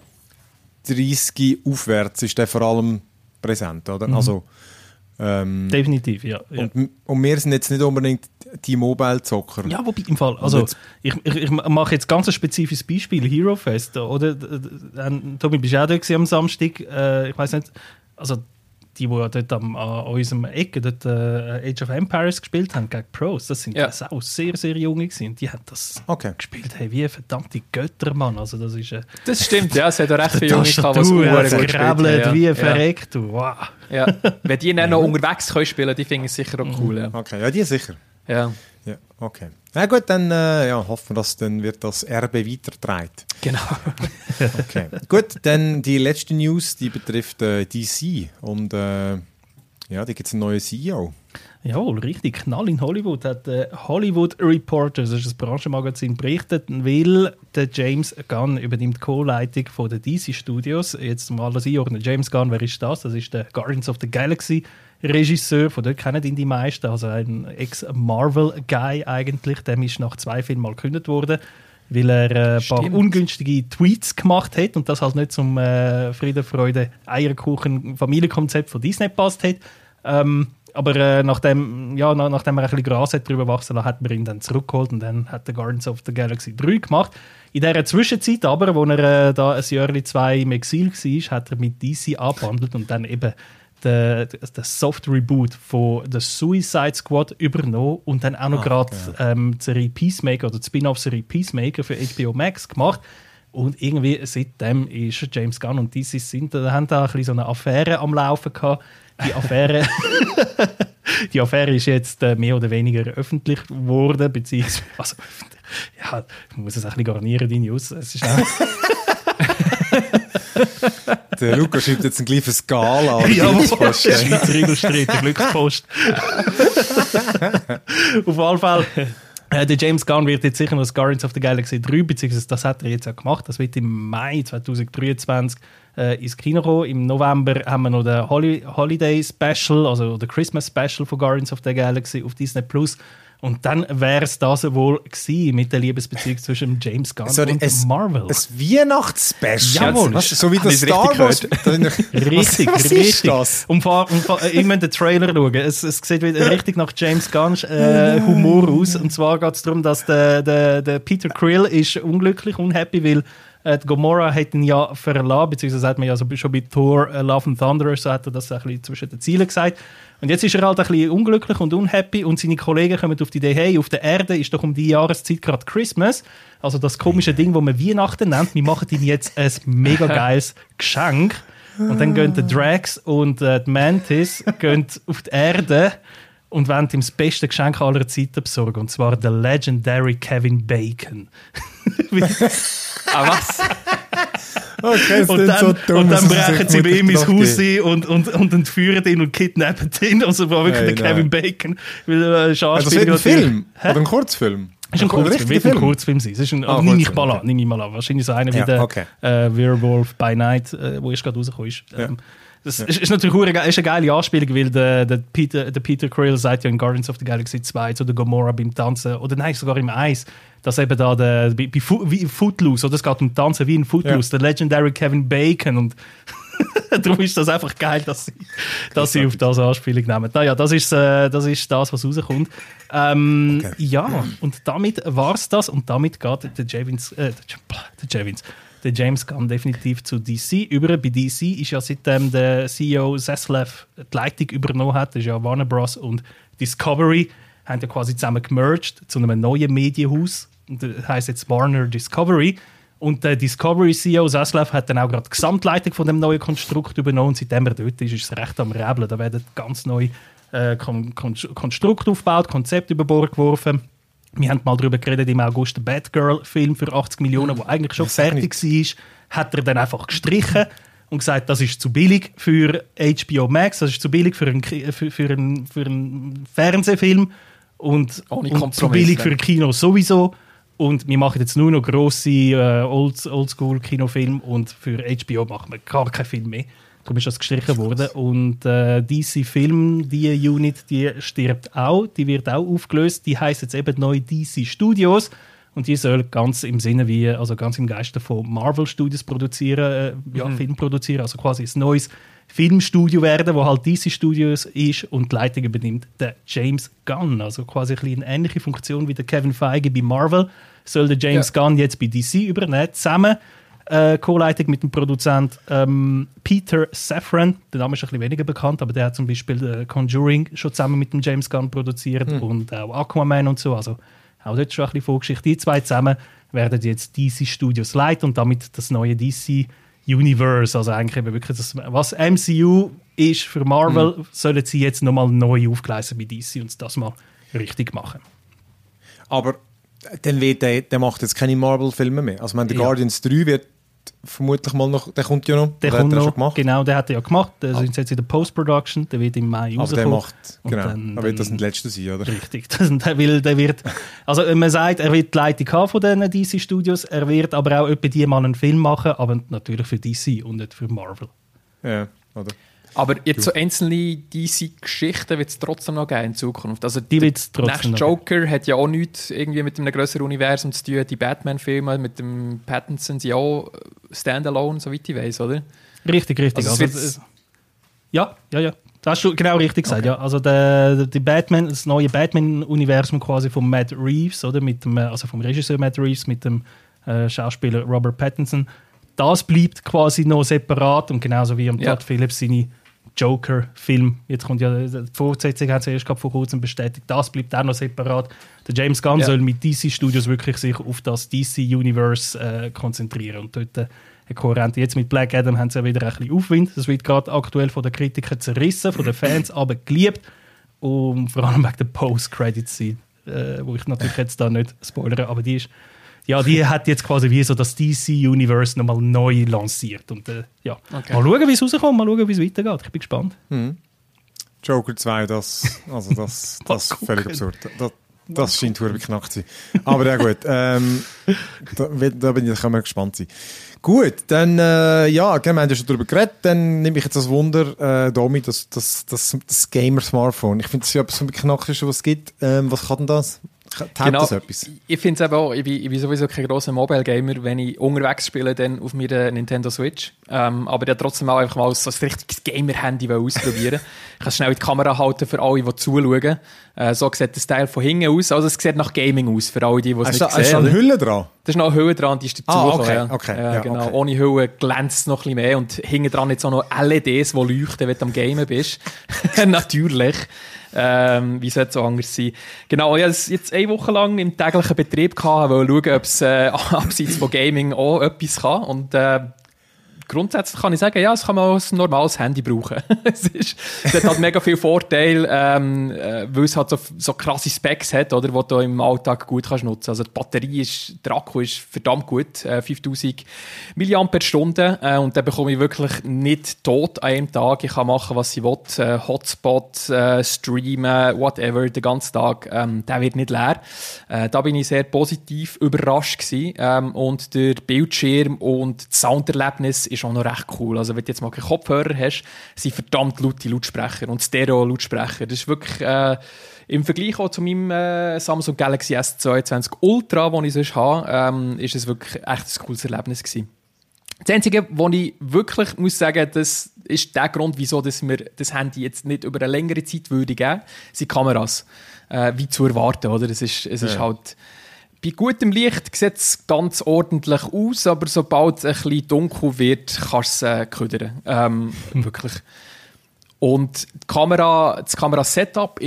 30 aufwärts, ist der vor allem präsent, oder? Also. Definitiv, ja. Und wir sind jetzt nicht unbedingt die Mobile-Zocker. Ja, wobei im Fall, also ich mache jetzt ganz ein spezifisches Beispiel, Hero Fest, oder? Tobi, bist du auch da am Samstag? Ich weiß nicht, also die dort an unserem Ecke dort, Age of Empires gespielt haben gegen Pros, das sind auch sehr, sehr junge gewesen. Die haben das gespielt, hey, wie verdammte Götter, Mann. Also das ist... das stimmt, ja, es hat auch recht viele Junge gehabt, was gespielt wie verreckt, du. Wow. Ja. Wenn die dann noch unterwegs können spielen, die finden es sicher auch cool. Ja. Okay, ja, die sicher. Ja. Ja, okay. Na gut, dann hoffen wir, dass dann wird das Erbe weitergetragen. Genau. Okay. Gut, dann die letzte News, die betrifft DC. Und die gibt es einen neuen CEO. Jawohl, richtig. Knall in Hollywood hat Hollywood Reporter, das ist das Branchenmagazin, berichtet, weil der James Gunn übernimmt die Co-Leitung von den DC Studios. Jetzt mal das einordnen. James Gunn, wer ist das? Das ist der Guardians of the Galaxy Regisseur, von dort kennen ihn die meisten, also ein Ex-Marvel-Guy eigentlich. Dem ist nach 2 Filmen mal gekündigt worden, weil er ein paar ungünstige Tweets gemacht hat und das halt nicht zum Friede, Freude, Eierkuchen Familienkonzept von Disney gepasst hat. Aber nachdem er ein bisschen Gras hat drüber wachsen lassen, hat man ihn dann zurückgeholt und dann hat der Guardians of the Galaxy 3 gemacht. In dieser Zwischenzeit aber, wo er da ein Jahr 2 im Exil war, hat er mit DC abgehandelt und dann eben der Soft-Reboot von der Suicide Squad übernommen und dann auch noch gerade die Serie Peacemaker oder die Spin-off-Serie Peacemaker für HBO Max gemacht. Und irgendwie seitdem ist James Gunn und DC haben da ein bisschen so eine Affäre am Laufen gehabt. Die Affäre ist jetzt mehr oder weniger öffentlich geworden, beziehungsweise, also, ja, ich muss es ein bisschen garnieren, die News. Es ist auch der Luca schreibt jetzt gleich eine Skala an. Ja, Schweizer Regelstreit, der Glückspost. Auf jeden Fall. Der James Gunn wird jetzt sicher noch das Guardians of the Galaxy 3, beziehungsweise das hat er jetzt auch gemacht. Das wird im Mai 2023 ins Kino kommen. Im November haben wir noch den Holiday Special, also der Christmas Special von Guardians of the Galaxy auf Disney+. Und dann wäre es das wohl gewesen mit der Liebesbeziehung zwischen James Gunn und Marvel. Ein Weihnachtsspecial? Jawohl. So wie das Star Wars. Richtig. Das? Ich muss den Trailer schauen. Es sieht wieder richtig nach James Gunn Humor aus. Und zwar geht es darum, dass der Peter Quill ist unglücklich, unhappy, weil die Gamora hat ihn ja verlassen, beziehungsweise hat man ja schon bei Thor Love and Thunder, so hat er das ein bisschen zwischen den Zielen gesagt. Und jetzt ist er halt ein bisschen unglücklich und unhappy und seine Kollegen kommen auf die Idee, hey, auf der Erde ist doch um die Jahreszeit gerade Christmas, also das komische Ding, das man Weihnachten nennt, wir machen ihm jetzt ein mega geiles Geschenk. Und dann gehen die Drax und die Mantis gehen auf die Erde und wollen ihm das beste Geschenk aller Zeiten besorgen, und zwar der Legendary Kevin Bacon. Was? Okay, und dann brechen sie bei ihm ins Haus ein und entführen ihn und kidnappen ihn. Also war wirklich der Kevin Bacon. Weil, das wird ein Film? Oder ein Kurzfilm? Es ist ein Kurzfilm, wird ein Kurzfilm sein. Es ist nehme ich mal an. Wahrscheinlich so einer wie der Werewolf by Night, wo erst gerade rausgekommen ist. Ja. Das ist natürlich eine geile Anspielung, weil der Peter Quill sagt ja in Guardians of the Galaxy 2 zu der Gamora beim Tanzen, oder nein, sogar im Eis, dass eben da wie Footloose, oder es geht um Tanzen wie in Footloose, der Legendary Kevin Bacon, und darum ist das einfach geil, dass sie auf das Anspielung nehmen. Naja, das ist das, was rauskommt. Ja, und damit war es das, und damit geht der James Gunn definitiv zu DC über. Bei DC ist ja seitdem der CEO Zaslav die Leitung übernommen hat, das ist ja Warner Bros. Und Discovery, haben ja quasi zusammen gemerged zu einem neuen Medienhaus. Das heisst jetzt Warner Discovery. Und der Discovery-CEO Zaslav hat dann auch gerade die Gesamtleitung von dem neuen Konstrukt übernommen. Und seitdem er dort ist es recht am Räbeln. Da werden ganz neue Konstrukt aufgebaut, Konzept über Bord geworfen. Wir haben mal darüber geredet, im August der Batgirl-Film für 80 Millionen, der eigentlich schon fertig war, hat er dann einfach gestrichen und gesagt, das ist zu billig für HBO Max, das ist zu billig für einen Fernsehfilm und zu billig für ein Kino sowieso. Und wir machen jetzt nur noch grosse Oldschool-Kinofilme und für HBO machen wir gar keinen Film mehr. Darum ist das gestrichen worden. Und DC Film, die Unit, die stirbt auch. Die wird auch aufgelöst. Die heisst jetzt eben neu DC Studios. Und die soll ganz im Sinne wie, also ganz im Geiste von Marvel Studios produzieren, Film produzieren. Also quasi ein neues Filmstudio werden, wo halt DC Studios ist und die Leitung übernimmt der James Gunn. Also quasi eine ähnliche Funktion wie der Kevin Feige bei Marvel soll der James Gunn jetzt bei DC übernehmen. Zusammen Co-Leitung mit dem Produzent Peter Safran. Der Name ist ein bisschen weniger bekannt, aber der hat zum Beispiel Conjuring schon zusammen mit dem James Gunn produziert und auch Aquaman und so. Also auch dort schon ein bisschen Vorgeschichte. Die zwei zusammen werden jetzt DC Studios leiten und damit das neue DC Universe, also eigentlich eben wirklich das, was MCU ist für Marvel, sollen sie jetzt nochmal neu aufgleisen bei DC und das mal richtig machen. Aber dann wird der macht jetzt keine Marvel-Filme mehr. Also der Guardians 3 wird vermutlich mal noch, der kommt ja noch. Der kommt noch, schon gemacht. Genau, der hat er ja gemacht. Der sind jetzt in der Post-Production, der wird im Mai rauskommen. Aber der macht, genau, wird das nicht letzte sein, oder? Richtig, der wird, also man sagt, er wird die Leitung haben von den DC Studios, er wird aber auch etwa die mal einen Film machen, aber natürlich für DC und nicht für Marvel. Ja, oder? Aber jetzt so einzelne DC-Geschichten wird es trotzdem noch geben in Zukunft. Also die wird's trotzdem nächste Joker hat ja auch nichts irgendwie mit einem grösseren Universum zu tun. Die Batman-Filme mit dem Pattinson sind ja auch Standalone, soweit ich weiss, oder? Richtig. Also ja. Das hast du genau richtig gesagt. Okay. Ja. Also das neue Batman-Universum quasi von Matt Reeves, oder? Also vom Regisseur Matt Reeves mit dem Schauspieler Robert Pattinson. Das bleibt quasi noch separat und genauso wie am Todd Phillips seine Joker-Film. Jetzt kommt ja die Fortsetzung, hat es erst vor kurzem bestätigt. Das bleibt auch noch separat. Der James Gunn soll mit DC Studios wirklich sich auf das DC-Universe konzentrieren und dort eine Kohärente. Jetzt mit Black Adam haben sie ja wieder ein bisschen Aufwind. Das wird gerade aktuell von den Kritikern zerrissen, von den Fans aber geliebt. Und vor allem wegen der Post-Credit-Scene, wo ich natürlich jetzt da nicht spoilere, aber die hat jetzt quasi wie so das DC-Universe nochmal neu lanciert. Und mal schauen, wie es rauskommt, mal schauen, wie es weitergeht. Ich bin gespannt. Joker 2, das völlig absurd. Das scheint verdammt knackt zu sein. Aber ja gut, da kann man gespannt sein. Gut, dann, wir haben ja schon darüber geredet, dann nehme ich jetzt das Wunder, Domi, das Gamer-Smartphone. Ich finde, das ist ja etwas vom Knackigsten, was es gibt. Was kann denn das? Genau, ich finde es eben auch, ich bin sowieso kein grosser Mobile-Gamer, wenn ich unterwegs spiele, dann auf meiner Nintendo Switch. Aber ich trotzdem auch einfach mal so ein richtiges Gamer-Handy ausprobieren. Ich kann es schnell in die Kamera halten für alle, die zuschauen. So sieht das Teil von hinten aus. Also es sieht nach Gaming aus, für alle, die es nicht sehen. Ist da eine Hülle dran? Da ist noch eine Hülle dran, die ist dazu. Okay. Genau. Okay. Ohne Hülle glänzt es noch ein bisschen mehr und hinten dran jetzt auch noch LEDs, die leuchten, wenn du am Gamen bist. Natürlich. Wie sollte es so anders sein? Genau, ich hatte jetzt eine Woche lang im täglichen Betrieb gehabt, weil schauen, ob es abseits von Gaming auch etwas kann. Und grundsätzlich kann ich sagen, ja, es kann man als normales Handy brauchen. Es hat halt mega viel Vorteil, weil es halt so krasse Specs hat, oder, die du im Alltag gut kannst nutzen. Also die Batterie der Akku ist verdammt gut, 5000 mAh, und dann bekomme ich wirklich nicht tot an einem Tag. Ich kann machen, was ich will, Hotspot, streamen, whatever, den ganzen Tag. Der wird nicht leer. Da bin ich sehr positiv überrascht gewesen. Und der Bildschirm und das Sounderlebnis ist auch noch recht cool. Also wenn du jetzt mal keinen Kopfhörer hast, sind verdammt laute Lautsprecher und Stereo-Lautsprecher. Das ist wirklich im Vergleich auch zu meinem Samsung Galaxy S22 Ultra, den ich sonst habe, ist es wirklich echt ein cooles Erlebnis gewesen. Das Einzige, wo ich wirklich muss sagen, das ist der Grund, wieso dass mir das Handy jetzt nicht über eine längere Zeit würde geben, sind Kameras. Wie zu erwarten, oder? Es ist halt... Bei gutem Licht sieht es ganz ordentlich aus, aber sobald es ein bisschen dunkel wird, kannst du es ködern. Wirklich. Und das Kamera-Setup ist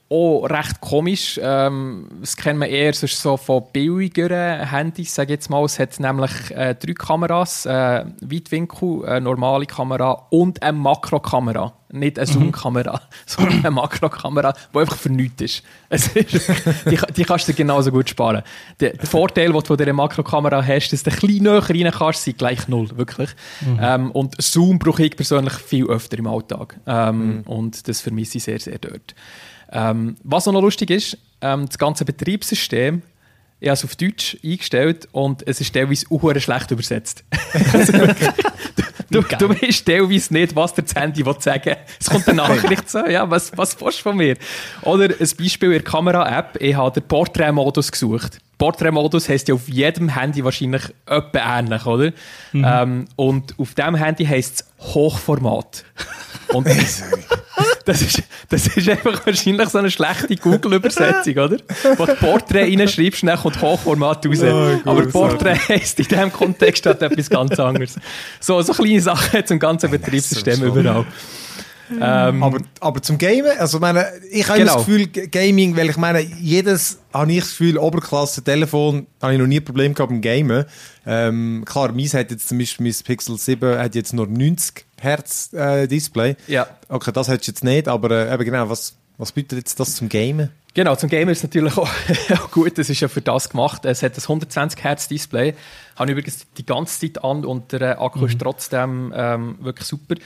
auch recht komisch. Das kennen wir eher so von billigeren Handys, sage ich jetzt mal. Es hat nämlich 3 Kameras, Weitwinkel, eine normale Kamera und eine Makrokamera. Nicht eine Zoom-Kamera, sondern eine Makrokamera, die einfach für nichts ist. Die kannst du dir genauso gut sparen. Der Vorteil, den du von dieser Makrokamera hast, ist, dass du ein bisschen näher rein kannst, sind gleich 0, wirklich. Und Zoom brauche ich persönlich viel öfter im Alltag. Und das vermisse ich sehr, sehr dort. Was auch noch lustig ist, das ganze Betriebssystem, ich habe es auf Deutsch eingestellt und es ist teilweise auch schlecht übersetzt. Also du weißt teilweise nicht, was dir das Handy sagen will. Es kommt eine Nachricht so, ja, was willst du von mir? Oder ein Beispiel in der Kamera-App, ich habe den Portrait-Modus gesucht. Portrait-Modus heisst ja auf jedem Handy wahrscheinlich etwa ähnlich, oder? Und auf diesem Handy heisst es Hochformat. Und das ist einfach wahrscheinlich so eine schlechte Google-Übersetzung, oder? Wo du Portrait reinschreibst, dann kommt Hochformat raus. Aber Portrait heisst in diesem Kontext halt etwas ganz anderes. So kleine Sachen zum ganzen Betriebssystem überall. Aber zum Gamen, also ich habe das Gefühl, Gaming, weil ich meine, habe ich das Gefühl, Oberklasse-Telefon, habe ich noch nie ein Problem gehabt beim Gamen. Klar, meins hat jetzt zum Beispiel, mein Pixel 7 hat jetzt nur 90 Hertz Display. Ja. Okay, das hättest du jetzt nicht, aber eben genau, was bietet jetzt das zum Gamen? Genau, zum Gamen ist es natürlich auch gut, das ist ja für das gemacht. Es hat ein 120 Hertz Display, habe ich übrigens die ganze Zeit an und der Akku ist trotzdem wirklich super.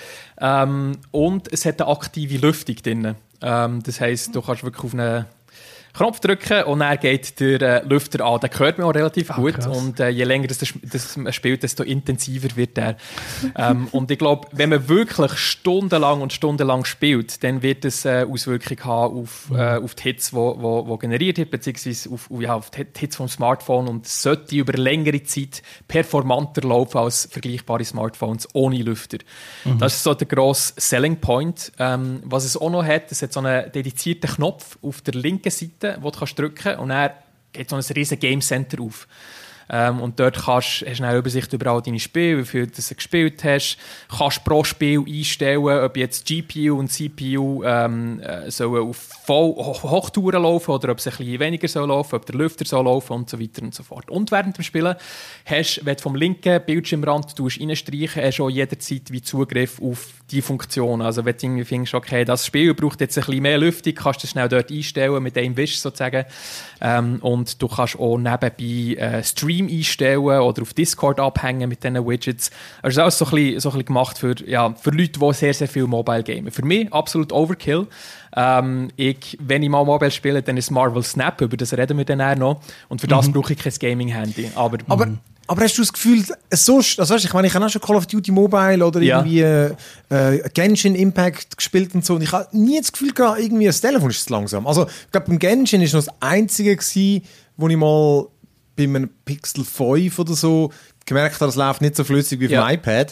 Und es hat eine aktive Lüftung drin. Das heisst, du kannst wirklich auf einen Knopf drücken und dann geht der Lüfter an. Der hört man auch relativ gut. Krass. Und je länger das man spielt, desto intensiver wird der. Und ich glaube, wenn man wirklich stundenlang spielt, dann wird es Auswirkungen haben auf die Hits, die generiert wird, beziehungsweise auf die Hits vom Smartphone. Und es sollte über längere Zeit performanter laufen als vergleichbare Smartphones ohne Lüfter. Das ist so der grosse Selling Point. Was es auch noch hat, es hat so einen dedizierten Knopf auf der linken Seite, wo du drücken kannst, und dann geht so ein riesen Game Center auf. Und dort hast du eine Übersicht über all deine Spiele, wie viel du gespielt hast. Kannst pro Spiel einstellen, ob jetzt GPU und CPU sollen auf Hochtouren laufen oder ob es ein bisschen weniger soll laufen, ob der Lüfter soll laufen und so weiter und so fort. Und während dem Spielen hast, wenn du vom linken Bildschirmrand reinstreichen, hast du auch jederzeit wie Zugriff auf die Funktion. Also wenn du irgendwie findest, okay, das Spiel braucht jetzt ein bisschen mehr Lüftung, kannst du das schnell dort einstellen mit einem Wisch sozusagen. Und du kannst auch nebenbei Stream einstellen oder auf Discord abhängen mit diesen Widgets. Also das ist auch so ein bisschen gemacht für Leute, die sehr, sehr viel Mobile gamen. Für mich absolut Overkill. Wenn ich mal Mobile spiele, dann ist Marvel Snap, über das reden wir dann auch noch. Und für das brauche ich kein Gaming-Handy. Aber hast du das Gefühl, sonst, also weißt, ich meine, ich habe auch schon Call of Duty Mobile oder irgendwie Genshin Impact gespielt und so, und ich habe nie das Gefühl gehabt, irgendwie das Telefon ist zu langsam. Also ich glaube, beim Genshin ist noch das Einzige gewesen, wo ich mal bei einem Pixel 5 oder so gemerkt habe, das läuft nicht so flüssig wie auf dem iPad.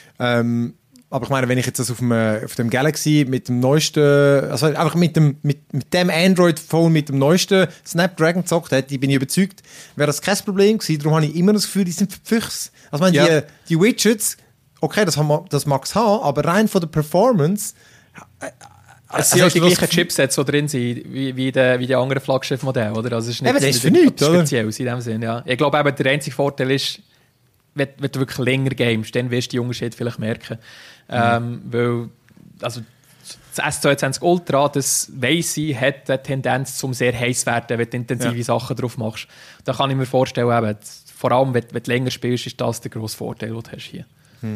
Aber ich meine, wenn ich jetzt das auf dem Galaxy mit dem neuesten, also einfach mit dem Android-Phone mit dem neuesten Snapdragon gezockt hätte, bin ich überzeugt, wäre das kein Problem gewesen. Darum habe ich immer das Gefühl, die sind verpfüchst. Also ich meine, die Widgets, okay, das mag es haben, aber rein von der Performance... Es sind die gleichen Chipsets, die drin sind, wie die anderen Flaggschiff-Modelle, oder? Also es ist nicht, das ist für nichts, speziell in dem Sinn, ja. Ich glaube eben, der einzige Vorteil ist, wenn du wirklich länger gamest, dann wirst du die Unterschiede vielleicht merken. Weil, also, das S22 Ultra, das weiss ich, hat eine Tendenz zum sehr heiß werden, wenn du intensive Sachen drauf machst. Da kann ich mir vorstellen, eben, vor allem, wenn du länger spielst, ist das der grosse Vorteil, den du hast hier.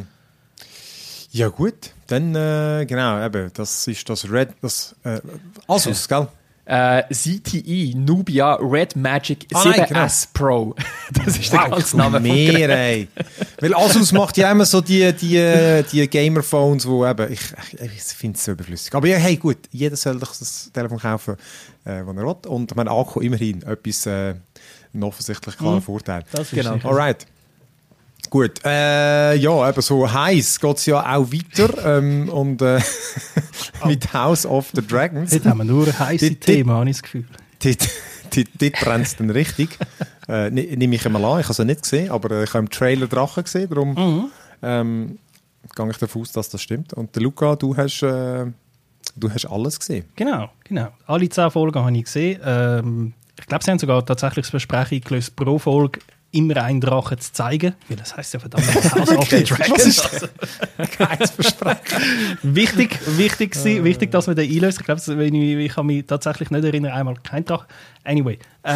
Ja gut, dann genau, eben, das ist das Asus, gell? ZTE Nubia Red Magic 7S Pro. Das ist der ganze Name mehr, ey. Weil Asus macht ja immer so die Gamer-Phones, wo eben, ich finde es so überflüssig. Aber ja, hey, gut, jeder soll doch das Telefon kaufen, was er will. Und mein Akku immerhin etwas ein offensichtlich klarer Vorteil. Das ist genau. Alright. Gut, ja, eben so heiß geht es ja auch weiter und mit House of the Dragons. Heute haben wir nur heiße Themen, habe ich das Gefühl. Dort brennt es dann richtig. Nehme ich einmal an, ich habe es ja nicht gesehen, aber ich habe im Trailer Drachen gesehen, darum gehe ich davon aus, dass das stimmt. Und der Luca, du hast Du hast alles gesehen. Genau. Alle 10 Folgen habe ich gesehen. Ich glaube, sie haben sogar tatsächlich das Versprechen gelöst, pro Folge immer einen Drachen zu zeigen. Weil das heisst ja verdammt House of the Dragon. Was ist kein Versprechen? Wichtig, dass wir den einlösen. Ich glaube, ich kann mich tatsächlich nicht erinnern, einmal kein Drache. Anyway.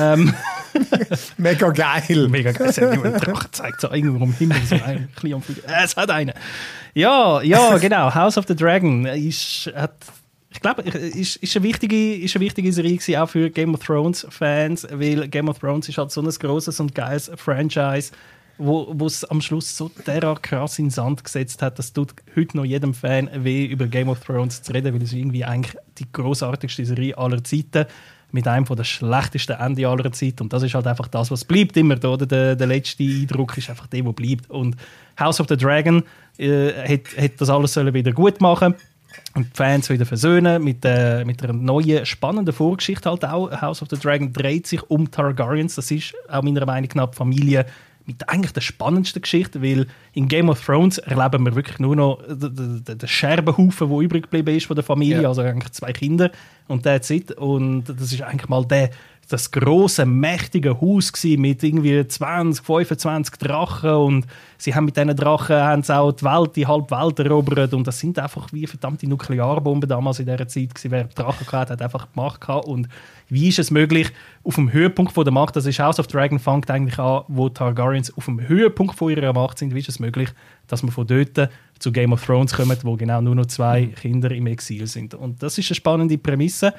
Mega geil. Es hat niemand einen Drachen gezeigt, so irgendwo im Himmel. So ein es hat einen. Ja, genau. House of the Dragon ist eine wichtige Serie gewesen, auch für Game of Thrones Fans, weil Game of Thrones ist halt so ein grosses und geiles Franchise, wo es am Schluss so derart krass in den Sand gesetzt hat, dass tut heute noch jedem Fan weh, über Game of Thrones zu reden, weil es irgendwie eigentlich die grossartigste Serie aller Zeiten mit einem von der schlechtesten Ende aller Zeiten, und das ist halt einfach das, was bleibt immer, oder? Der letzte Eindruck ist einfach der bleibt, und House of the Dragon hat das alles wieder gut machen und die Fans wieder versöhnen mit einer neuen, spannenden Vorgeschichte halt auch. House of the Dragon dreht sich um Targaryens. Das ist auch meiner Meinung nach die Familie mit eigentlich der spannendsten Geschichte, weil in Game of Thrones erleben wir wirklich nur noch den Scherbenhaufen, der übrig geblieben ist von der Familie, also eigentlich 2 Kinder und that's it. Und das ist eigentlich mal das grosse, mächtige Haus gewesen, mit irgendwie 20, 25 Drachen, und sie haben mit diesen Drachen haben sie auch die halbe Welt erobert, und das sind einfach wie verdammte Nuklearbomben damals in dieser Zeit gewesen. Wer Drachen hatte, hat einfach die Macht gehabt. Und wie ist es möglich, auf dem Höhepunkt von der Macht, das ist House of Dragon, fängt eigentlich an, wo Targaryens auf dem Höhepunkt von ihrer Macht sind, wie ist es möglich, dass man von dort zu Game of Thrones kommt, wo genau nur noch 2 Kinder im Exil sind. Und das ist eine spannende Prämisse.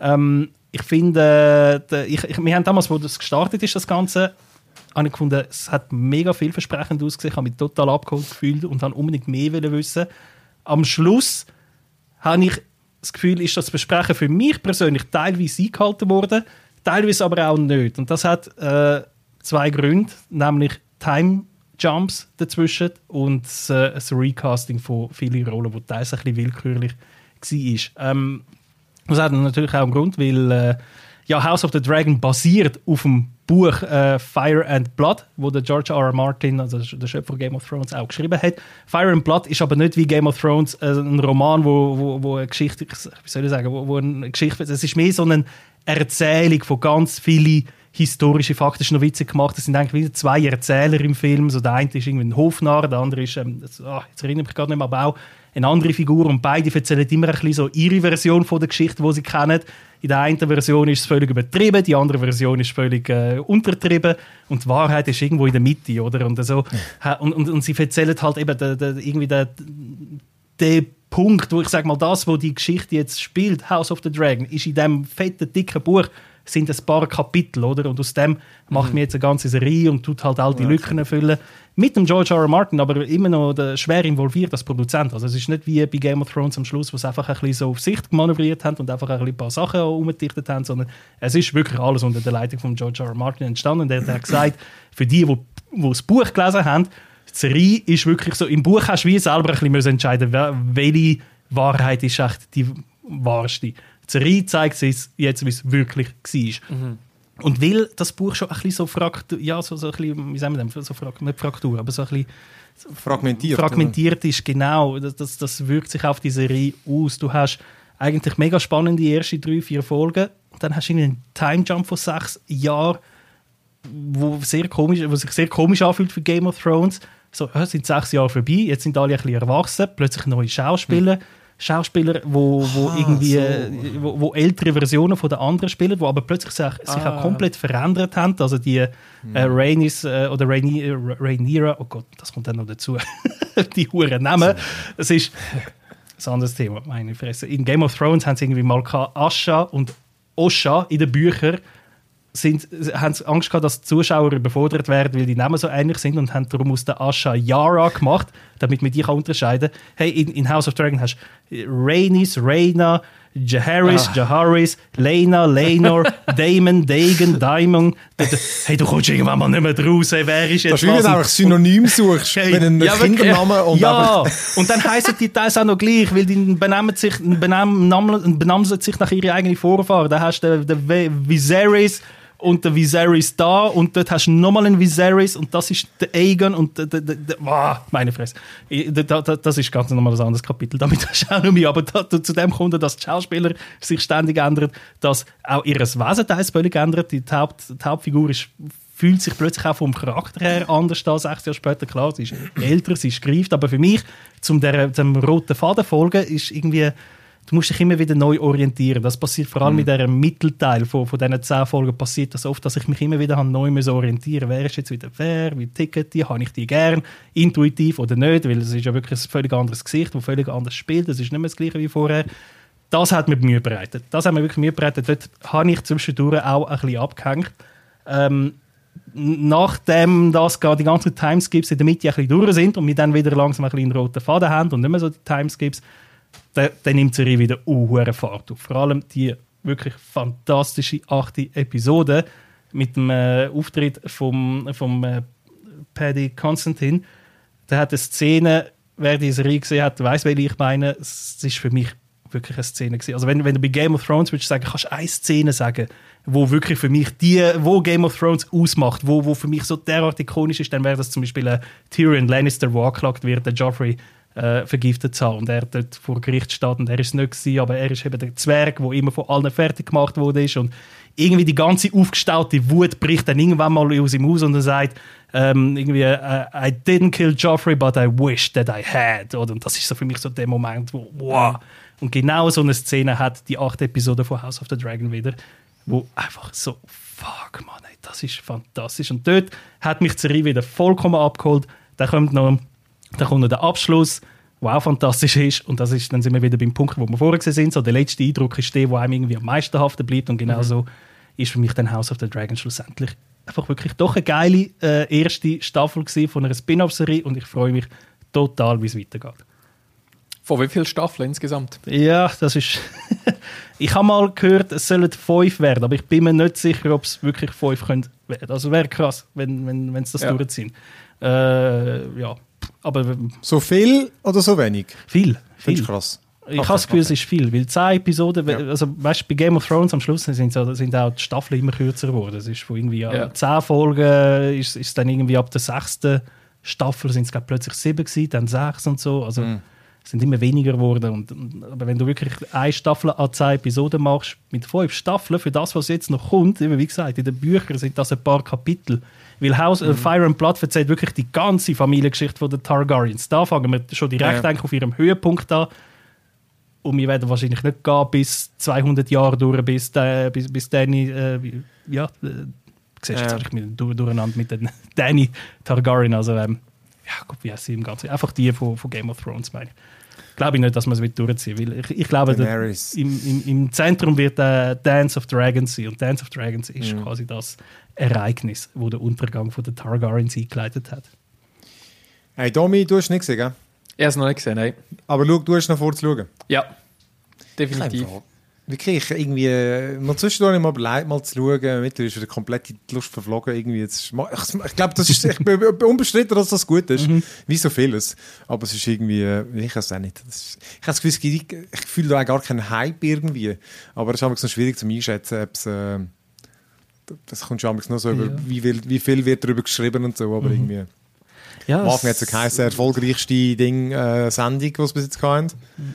Ich finde, wir haben damals, wo das gestartet ist, das Ganze, habe ich gefunden, es hat mega vielversprechend ausgesehen, ich habe mich total abgeholt gefühlt und habe unbedingt mehr wissen. Am Schluss habe ich das Gefühl, ist das Versprechen für mich persönlich teilweise eingehalten worden, teilweise aber auch nicht. Und das hat 2 Gründe, nämlich Time Jumps dazwischen und das Recasting von vielen Rollen, die teils ein bisschen willkürlich war. Das hat natürlich auch einen Grund, weil House of the Dragon basiert auf dem Buch Fire and Blood, wo der George R. R. Martin, also der Schöpfer von Game of Thrones, auch geschrieben hat. Fire and Blood ist aber nicht wie Game of Thrones ein Roman, wo eine Geschichte, wie soll ich sagen, wo eine Geschichte, es ist mehr so eine Erzählung von ganz vielen historischen Fakten. Das ist noch witzig gemacht. Es sind eigentlich wieder 2 Erzähler im Film. So der eine ist irgendwie ein Hofnarr, der andere ist, jetzt erinnere ich mich gerade nicht mehr, aber auch eine andere Figur, und beide erzählen immer ein bisschen so ihre Version von der Geschichte, die sie kennen. In der einen Version ist es völlig übertrieben, die andere Version ist völlig untertrieben, und die Wahrheit ist irgendwo in der Mitte, oder? Und, so, und sie erzählen halt eben irgendwie den Punkt, wo ich sage mal, das, wo die Geschichte jetzt spielt, House of the Dragon, ist in diesem fetten, dicken Buch, sind ein paar Kapitel, oder? Und aus dem macht mir jetzt eine ganze Serie und tut halt all die Lücken erfüllen. Mit dem George R. R. Martin, aber immer noch schwer involviert als Produzent. Also es ist nicht wie bei Game of Thrones am Schluss, wo sie einfach ein bisschen so auf Sicht manövriert haben und einfach ein paar Sachen umgedichtet haben, sondern es ist wirklich alles unter der Leitung von George R. R. Martin entstanden. Und er hat gesagt, für die das Buch gelesen haben, die Serie ist wirklich so, im Buch hast du wie selber ein bisschen entscheiden, welche Wahrheit ist echt die wahrste. Die Serie zeigt es jetzt, wie es wirklich war. Mhm. Und weil das Buch schon ein bisschen so ein bisschen, wie sagen wir das, nicht Fraktur, aber so ein bisschen fragmentiert ist, genau, das wirkt sich auf die Serie aus. Du hast eigentlich mega spannende erste 3-4 Folgen, dann hast du einen Time-Jump von 6 Jahren, wo sich sehr komisch anfühlt für Game of Thrones. So, sind 6 Jahre vorbei, jetzt sind alle ein bisschen erwachsen, plötzlich neue Schauspieler, wo irgendwie wo ältere Versionen von den anderen spielen, die aber plötzlich sich auch komplett verändert haben. Also die Rhaenyra, oh Gott, das kommt dann noch dazu. Die Huren Namen. Es ist ein anderes Thema, meine Fresse. In Game of Thrones haben sie irgendwie mal Asha und Osha in den Büchern haben Angst gehabt, dass die Zuschauer überfordert werden, weil die Namen so ähnlich sind, und haben darum aus der Asha Yara gemacht, damit man die unterscheiden kann. Hey, in House of Dragon hast du Rhaenys, Rhaena, Jaharis, Lena, Laenor, Daemon, Dagon, Daimon. Hey, du kommst irgendwann mal nicht mehr raus. Wer ist jetzt was? Dass du einfach Synonym suchst, hey, mit einem Kindernamen. Und und dann heissen die Teils auch noch gleich, weil die benennen sich nach ihren eigenen Vorfahren. Da hast du den Viserys und der Viserys da und dort hast du nochmal einen Viserys und das ist der Aegon und meine Fresse. Das ist ganz nochmal ein anderes Kapitel, damit hast du auch noch mehr. Aber zu dem kommt, dass die Schauspieler sich ständig ändern, dass auch ihr Wesen teils völlig ändert. Die Hauptfigur fühlt sich plötzlich auch vom Charakter her anders als 6 Jahre später. Klar, sie ist älter, sie ist gereift, aber für mich, dem roten Faden folgen, ist irgendwie, du musst dich immer wieder neu orientieren. Das passiert vor allem mit diesem Mittelteil von diesen 10 Folgen, passiert das oft, dass ich mich immer wieder neu orientieren muss. Wer ist jetzt wieder wer? Wie ticken die? Habe ich die gern? Intuitiv oder nicht? Weil es ist ja wirklich ein völlig anderes Gesicht, das völlig anders spielt. Das ist nicht mehr das Gleiche wie vorher. Das hat mir Mühe bereitet. Dort habe ich zwischendurch auch ein bisschen abgehängt. Nachdem die ganzen Timeskips in der Mitte ein bisschen durch sind und wir dann wieder langsam ein bisschen einen roten Faden haben und nicht mehr so die Timeskips, dann nimmt die Serie wieder hohe Fahrt auf. Vor allem die wirklich fantastische 8. Episode mit dem Auftritt vom Paddy Constantine. Der hat eine Szene, wer die Serie gesehen hat, weiss, welche ich meine. Es ist für mich wirklich eine Szene gewesen. Also wenn du bei Game of Thrones würdest sagen, kannst du eine Szene sagen, wo wirklich für mich wo Game of Thrones ausmacht, wo für mich so derart ikonisch ist, dann wäre das zum Beispiel Tyrion Lannister, wo angeklagt wird, der Joffrey vergiftet zu haben. Und er dort vor Gericht steht und er ist es nicht gewesen, aber er ist eben der Zwerg, der immer von allen fertig gemacht wurde. Und irgendwie die ganze aufgestaute Wut bricht dann irgendwann mal aus ihm aus und er sagt, irgendwie, I didn't kill Joffrey, but I wish that I had. Und das ist so für mich so der Moment, wo, wow. Und genau so eine Szene hat die 8. Episode von House of the Dragon wieder, wo einfach so, fuck, Mann, ey, das ist fantastisch. Und dort hat mich die Serie wieder vollkommen abgeholt. Da kommt noch der Abschluss, der auch fantastisch ist. Und dann sind wir wieder beim Punkt, wo wir vorher sind. So, der letzte Eindruck ist der, der einem irgendwie am meisten haften bleibt. Und genau so ist für mich dann House of the Dragon schlussendlich einfach wirklich doch eine geile erste Staffel von einer Spin-off-Serie. Und ich freue mich total, wie es weitergeht. Von wie vielen Staffeln insgesamt? Ja, das ist... Ich habe mal gehört, es sollen 5 werden, aber ich bin mir nicht sicher, ob es wirklich 5 werden können. Also wäre krass, wenn es das durchziehen. Ja, aber... So viel oder so wenig? Viel. Findest du krass? Ich habe das Gefühl, es ist viel, weil 10 Episoden, also weißt du, bei Game of Thrones am Schluss sind auch die Staffeln immer kürzer geworden. Es ist von irgendwie 10 Folgen, ist dann irgendwie ab der 6. Staffel sind es plötzlich 7 gewesen, dann 6 und so, also... sind immer weniger geworden. Aber wenn du wirklich eine Staffel an 10 Episoden machst, mit 5 Staffeln, für das, was jetzt noch kommt, wie gesagt, in den Büchern sind das ein paar Kapitel. Weil Fire and Blood erzählt wirklich die ganze Familiengeschichte der Targaryens. Da fangen wir schon direkt auf ihrem Höhepunkt an. Und wir werden wahrscheinlich nicht gehen bis 200 Jahre durch, bis Dany, siehst du jetzt durcheinander mit den Dany Targaryen, also wie heißt sie im Ganzen? Einfach die von Game of Thrones, meine ich. Glaube ich nicht, dass man es durchziehen will. Ich glaube, im Zentrum wird Dance of Dragons sein. Und Dance of Dragons ist quasi das Ereignis, wo der Untergang von der Targaryens eingeleitet hat. Hey, Domi, du hast es nicht gesehen, gell? Ich habe es noch nicht gesehen, nein. Aber du hast noch vor zu schauen? Ja, definitiv. Wirklich, irgendwie, mal zwischendurch mal überlegt, mal zu schauen, mittlerweile ist wieder komplett die Lust verflogen. Irgendwie. Ich glaube, ich bin unbestritten, dass das gut ist. Wie so vieles. Aber es ist irgendwie, ich weiß es auch nicht. Ich habe das Gefühl, ich fühle da gar keinen Hype irgendwie. Aber es ist so schwierig zu einschätzen, ob es, das kommt schon noch so über, wie viel wird darüber geschrieben und so, aber irgendwie. Ja, am Anfang hat es keine sehr erfolgreichste Sendung, die es bis jetzt hatten.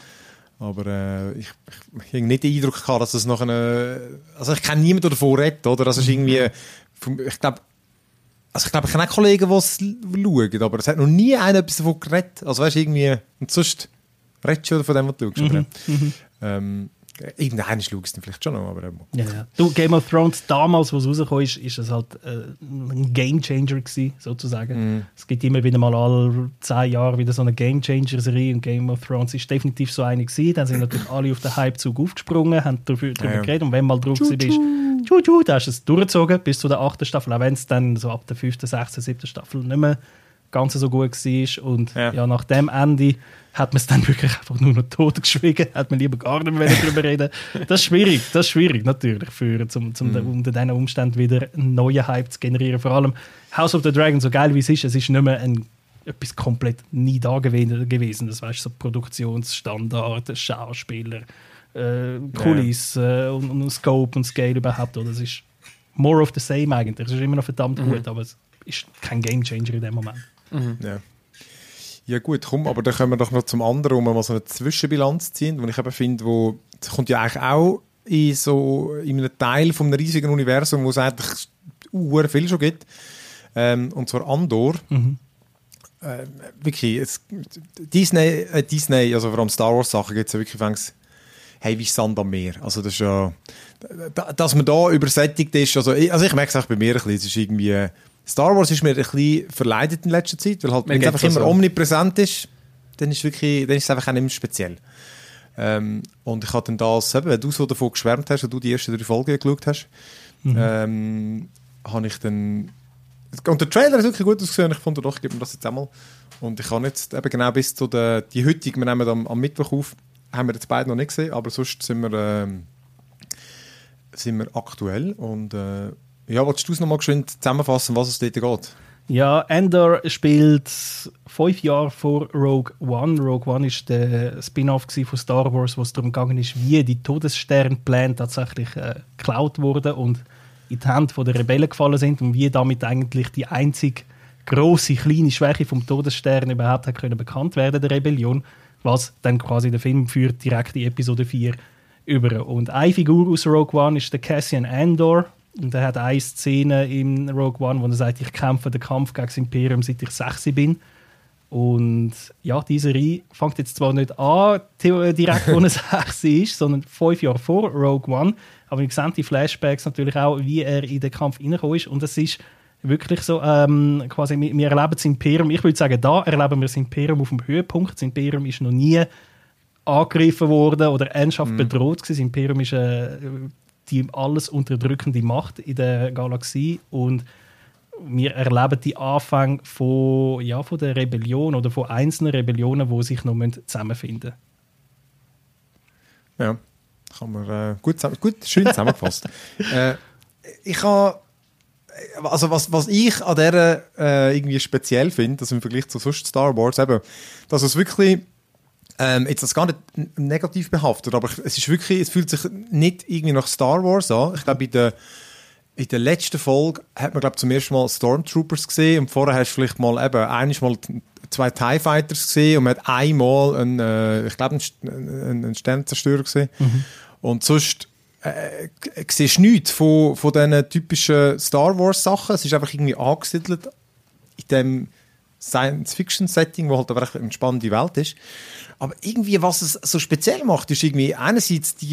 Aber ich habe nicht den Eindruck gehabt, dass das noch also ich kenne niemanden, der davon redet, oder? Das ist irgendwie, ich glaube, ich kenne auch Kollegen, die es schauen, aber es hat noch nie einer etwas davon geredet. Also weißt du, irgendwie, und sonst redest du von dem, was du schaust. Irgendeiner schaut es dann vielleicht schon noch, aber... Ja. Du, Game of Thrones, damals, wo es rausgekommen ist es halt ein Gamechanger gewesen, sozusagen. Es gibt immer wieder mal alle 10 Jahre wieder so eine Gamechanger-Serie und Game of Thrones ist definitiv so eine gewesen. Dann sind natürlich alle auf den Hypezug aufgesprungen, haben darüber geredet und wenn mal drauf bist, da hast du es durchgezogen bis zu der 8. Staffel, auch wenn es dann so ab der 5., 6., 7. Staffel nicht mehr ganz so gut war. Und nach dem Ende hat man es dann wirklich einfach nur noch totgeschwiegen, hat man lieber gar nicht mehr darüber reden. Das ist schwierig natürlich, unter diesen Umständen wieder einen neuen Hype zu generieren. Vor allem House of the Dragon, so geil wie es ist nicht mehr etwas komplett nie da gewesen. Das weißt so Produktionsstandards, Schauspieler, Kulissen und Scope und Scale überhaupt. Das ist more of the same eigentlich. Es ist immer noch verdammt gut, aber es ist kein Gamechanger in dem Moment. Ja. Ja gut, komm, aber dann können wir doch noch zum anderen, wo wir mal so eine Zwischenbilanz ziehen, wo ich eben finde, das kommt ja eigentlich auch in einem Teil von einem riesigen Universum, wo es eigentlich viel schon gibt, und zwar Andor. Wirklich, Disney, also vor allem Star Wars Sachen, gibt es ja wirklich hey, wie Sand am Meer. Also das ist ja, dass man da übersättigt ist, also ich merke es auch bei mir ein bisschen, es ist irgendwie, Star Wars ist mir ein bisschen verleidet in letzter Zeit, weil halt, wenn es einfach immer omnipräsent ist, dann ist es einfach auch nicht mehr speziell. Und ich habe dann das, wenn du so davon geschwärmt hast und du die ersten 3 Folgen geschaut hast, habe ich dann, und der Trailer ist wirklich gut ausgesehen, ich fand, doch, ich gebe mir das jetzt einmal. Und ich habe jetzt eben genau bis zu die heutige, wir nehmen am Mittwoch auf, haben wir jetzt beide noch nicht gesehen, aber sonst sind wir aktuell. Und willst du es nochmal geschwind zusammenfassen, was es dort geht? Ja, Andor spielt 5 Jahre vor Rogue One. Rogue One ist der Spin-off von Star Wars, wo es darum gegangen ist, wie die Todessternpläne tatsächlich geklaut wurden und in die Hände der Rebellen gefallen sind und wie damit eigentlich die einzige grosse, kleine Schwäche vom Todesstern überhaupt hat können bekannt werden, der Rebellion, was dann quasi der Film führt direkt in Episode 4 über. Und eine Figur aus Rogue One ist der Cassian Andor. Und er hat eine Szene in Rogue One, wo er sagt, ich kämpfe den Kampf gegen das Imperium, seit ich 6 bin. Und ja, diese Reihe fängt jetzt zwar nicht an, direkt, wo er 6 ist, sondern 5 Jahre vor Rogue One. Aber wir sehen die Flashbacks natürlich auch, wie er in den Kampf reingekommen ist. Und es ist wirklich so, quasi, wir erleben das Imperium. Ich würde sagen, da erleben wir das Imperium auf dem Höhepunkt. Das Imperium ist noch nie angegriffen worden oder ernsthaft bedroht gewesen. Das Imperium ist die alles unterdrückende Macht in der Galaxie und wir erleben die Anfänge von der Rebellion oder von einzelnen Rebellionen, die sich noch zusammenfinden müssen. Ja, kann man gut schön zusammengefasst. Ich habe, also was ich an der irgendwie speziell finde, also im Vergleich zu sonst Star Wars, eben, dass es wirklich jetzt das gar nicht negativ behaftet, aber es ist wirklich, es fühlt sich nicht irgendwie nach Star Wars an. Ich glaube, in der letzten Folge hat man, glaube ich, zum ersten Mal Stormtroopers gesehen und vorher hast du vielleicht mal einmal 2 TIE Fighters gesehen und man hat einmal einen Sternenzerstörer gesehen. Und sonst siehst du nichts von diesen typischen Star Wars Sachen. Es ist einfach irgendwie angesiedelt in dem Science-Fiction-Setting, wo halt aber eine spannende Welt ist. Aber irgendwie, was es so speziell macht, ist irgendwie einerseits die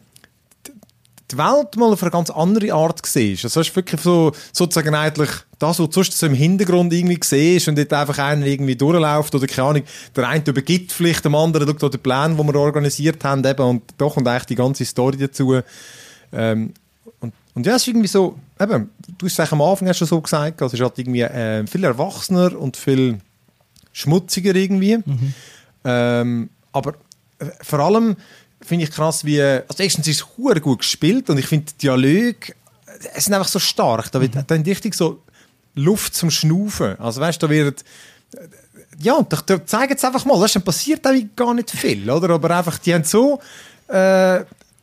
Welt mal auf eine ganz andere Art siehst. Also hast du wirklich so, sozusagen eigentlich das, was du sonst so im Hintergrund irgendwie siehst und dort einfach einer irgendwie durchläuft oder keine Ahnung, der eine übergibt vielleicht dem anderen, schaut den Plan, den wir organisiert haben eben, und da kommt eigentlich die ganze Story dazu. Und ja, es ist irgendwie so, eben, du hast es am Anfang schon so gesagt, also es ist halt irgendwie viel erwachsener und viel schmutziger irgendwie. Aber vor allem finde ich krass, wie, also erstens ist es verdammt gut gespielt und ich finde die Dialoge, es sind einfach so stark, da wird dann richtig so Luft zum Schnaufen, also weißt du, da wird, ja, da zeigen es einfach mal, dann passiert eigentlich gar nicht viel, oder, aber einfach, die haben so, der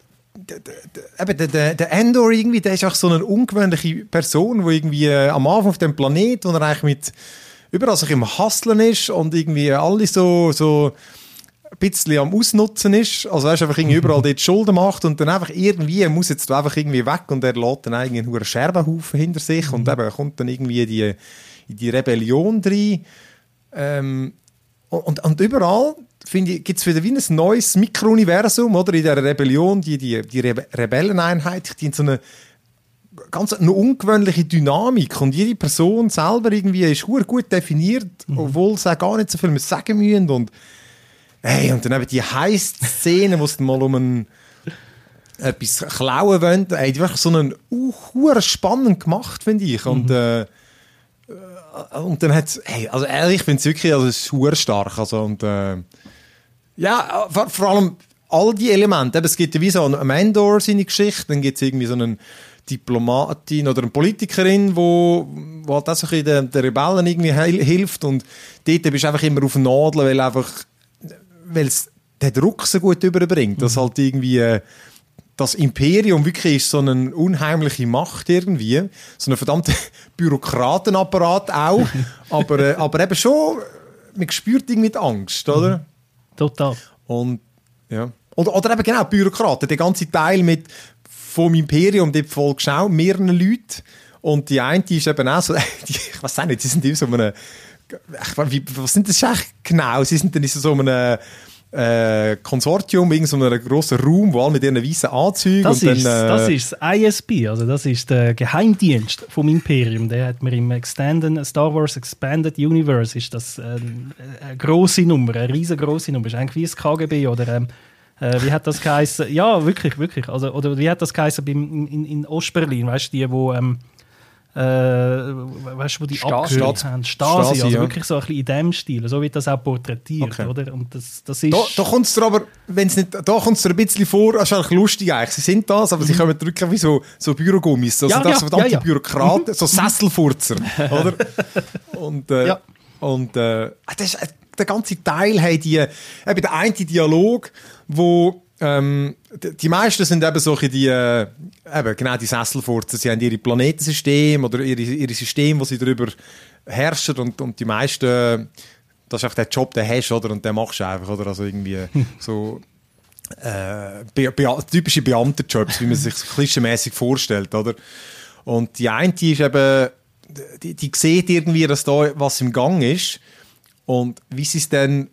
Andor irgendwie, der ist auch so eine ungewöhnliche Person, die irgendwie am Anfang auf dem Planet, wo er eigentlich mit überall sich im Hustlen ist und irgendwie alle so ein bisschen am Ausnutzen ist, also weißt, einfach irgendwie überall dort Schulden macht und dann einfach irgendwie muss jetzt einfach irgendwie weg und er lässt dann eigentlich einen Scherbenhaufen hinter sich und eben kommt dann irgendwie in die Rebellion rein. Und überall, finde ich, gibt es wieder wie ein neues Mikrouniversum, oder? In dieser Rebellion, die Rebelleneinheit, die in so eine ganz eine ungewöhnliche Dynamik und jede Person selber irgendwie ist gut definiert, obwohl sie auch gar nicht so viel mehr sagen müssen und hey, und dann eben die Heist-Szene, wo es dann mal etwas klauen wollen, hey, die wirklich so einen spannend gemacht, finde ich. Und dann hat es, hey, also ehrlich, ich finde es wirklich, also es ist stark. Also, und ja, vor allem all die Elemente. Eben, es gibt ja wie so einen Andor seine Geschichte, dann gibt es irgendwie so einen Diplomatin oder eine Politikerin, wo halt auch so den Rebellen irgendwie hilft und dort bist du einfach immer auf Nadeln, weil es den Druck so gut überbringt, dass halt irgendwie das Imperium wirklich ist so eine unheimliche Macht irgendwie, so ein verdammter Bürokratenapparat auch, aber eben schon, man spürt irgendwie die Angst, oder? Total. Und, ja. Oder eben genau, Bürokraten, der ganze Teil vom Imperium, dort folgst du auch mehreren Leuten und die eine ist eben auch so, ich weiß auch nicht, sie sind in so einem, was sind das eigentlich genau? Sie sind dann in so einem Konsortium, in so einem grossen Raum, wo alle mit ihren weißen Anzügen... Das ist das ISB, also das ist der Geheimdienst vom Imperium. Der hat mir im Star Wars Expanded Universe, ist das eine grosse Nummer, eine riesengroße Nummer. Ist eigentlich wie das KGB oder... wie hat das geheißen? Ja, wirklich. Also, oder wie hat das geheißen in Ostberlin? Weißt du, die, wo wo die abgehört haben? Stasi, also wirklich so ein bisschen in dem Stil. So wird das auch porträtiert, oder? Und das ist... Da kommt es dir aber, da kommt es dir ein bisschen vor, das ist eigentlich lustig eigentlich. Sie sind das, aber sie kommen wirklich wie so Bürogummis. So verdammte Bürokraten, so Sesselfurzer, oder? Und, das ist, der ganze Teil hat der eine Dialog, wo die meisten sind eben solche die Sesselfurzer, sie haben ihre Planetensystem oder ihre Systeme, wo sie darüber herrschen und die meisten, das ist einfach der Job, den hast, oder? Und den machst du einfach, oder? Also irgendwie so typische Beamtenjobs, wie man sich so klischeemäßig vorstellt, oder? Und die eine ist eben, die sieht irgendwie, dass da was im Gang ist und wie sie es dann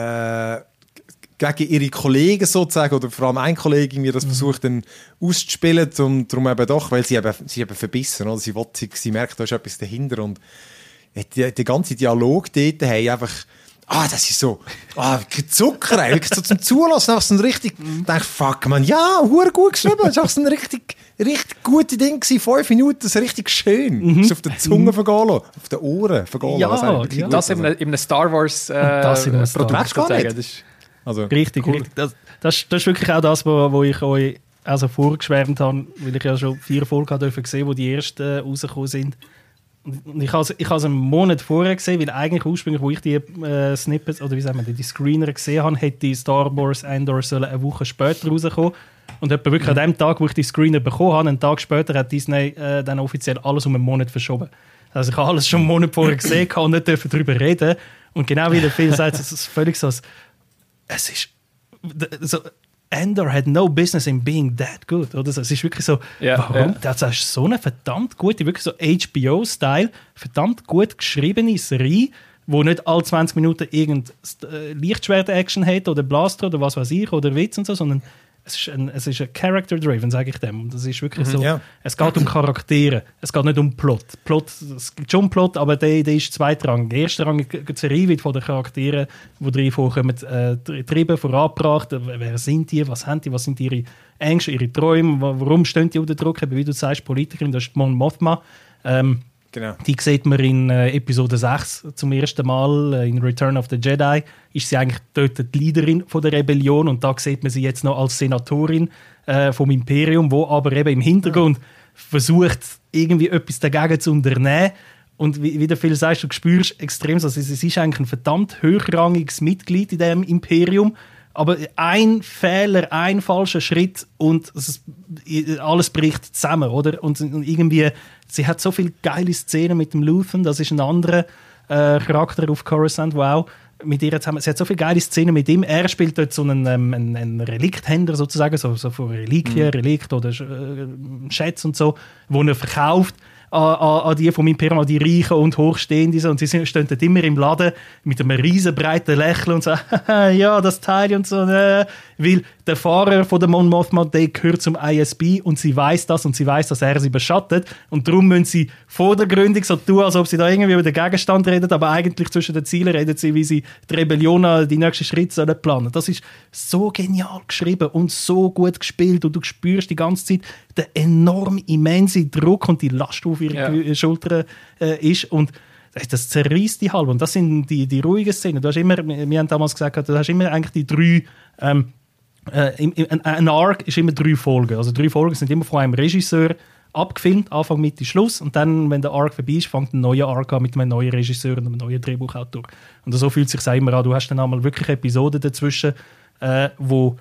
gegen ihre Kollegen sozusagen, oder vor allem ein Kollege irgendwie das versucht dann auszuspielen, darum eben doch, weil sie eben verbissen, oder? Sie merkt, da ist etwas dahinter und der ganze Dialog dort haben einfach, das ist so, Zucker, wirklich so zum Zulassen, einfach so ein richtig, denke, fuck man, ja, hure gut geschrieben, das war einfach so ein richtig gute Ding gewesen, 5 Minuten, das ist richtig schön, das ist auf der Zunge vergehen lassen, auf den Ohren vergehen lassen. Ja, das in einem Star Wars Produkt sozusagen. Also, richtig, cool. richtig. Das ist wirklich auch das, wo ich euch also vorgeschwärmt habe, weil ich ja schon 4 Folgen gesehen, wo die ersten rausgekommen sind. Und ich habe es einen Monat vorher gesehen, weil eigentlich ursprünglich, wo ich die Snippets, oder wie sagen wir, die Screener gesehen habe, hätte die Star Wars Andor eine Woche später rauskommen. Und etwa wirklich an dem Tag, wo ich die Screener bekommen habe, einen Tag später hat Disney dann offiziell alles um einen Monat verschoben. Also ich habe alles schon einen Monat vorher gesehen und nicht darüber reden. Und genau wie der Phil sagt, es ist völlig so, es ist so, Andor had no business in being that good. Oder? Es ist wirklich so, warum? Das ist so eine verdammt gute, wirklich so HBO-Style, verdammt gut geschriebene Serie, wo nicht alle 20 Minuten irgendein Lichtschwert-Action hat oder Blaster oder was weiß ich oder Witz und so, sondern es ist ein Character-driven, sage ich dem. Das ist wirklich so, es geht um Charaktere, es geht nicht um Plot. Es gibt schon Plot, aber der ist zweitrangig. Erstrangig die Serie wird von den Charakteren, die drin vorkommen, getrieben, vorangebracht. Wer sind die, was haben die, was sind ihre Ängste, ihre Träume, warum stehen die unter Druck? Wie du sagst, Politikerin, das ist Mon Mothma. Genau. Die sieht man in Episode 6 zum ersten Mal, in Return of the Jedi, ist sie eigentlich dort die Leaderin von der Rebellion und da sieht man sie jetzt noch als Senatorin vom Imperium, wo aber eben im Hintergrund versucht, irgendwie etwas dagegen zu unternehmen. Und wie du viel sagst, du spürst extrem, also sie ist eigentlich ein verdammt hochrangiges Mitglied in diesem Imperium, aber ein Fehler, ein falscher Schritt und alles bricht zusammen, oder? Und irgendwie, sie hat so viele geile Szenen mit dem Luthen, das ist ein anderer Charakter auf Coruscant, wow. Mit ihr zusammen, sie hat so viele geile Szenen mit ihm. Er spielt dort so einen Relikthändler sozusagen, so von Reliquien, Relikt oder Schätze und so, wo er verkauft an die vom Imperium, an die Reichen und Hochstehenden. Und sie stehen dort immer im Laden mit einem riesen breiten Lächeln und sagen, ja, das Teil und so. Weil der Fahrer von der Mon Mothma, der gehört zum ISB und sie weiß das und sie weiß, dass er sie beschattet. Und darum müssen sie vor der Gründung so tun, als ob sie da irgendwie über den Gegenstand reden, aber eigentlich zwischen den Zielen reden sie, wie sie die Rebellion, die nächsten Schritte planen. Das ist so genial geschrieben und so gut gespielt und du spürst die ganze Zeit den enorm immensen Druck und die Last, die auf ihre Schultern ist. Und das zerreißt die halb. Und das sind die ruhigen Szenen. Du hast immer, wir haben damals gesagt, du hast immer eigentlich die 3 ein Arc ist immer 3 Folgen. Also 3 Folgen sind immer von einem Regisseur abgefilmt, Anfang, Mitte, Schluss. Und dann, wenn der Arc vorbei ist, fängt ein neuer Arc an mit einem neuen Regisseur und einem neuen Drehbuchautor. Und so fühlt es sich auch immer an. Du hast dann einmal wirklich Episoden dazwischen, wo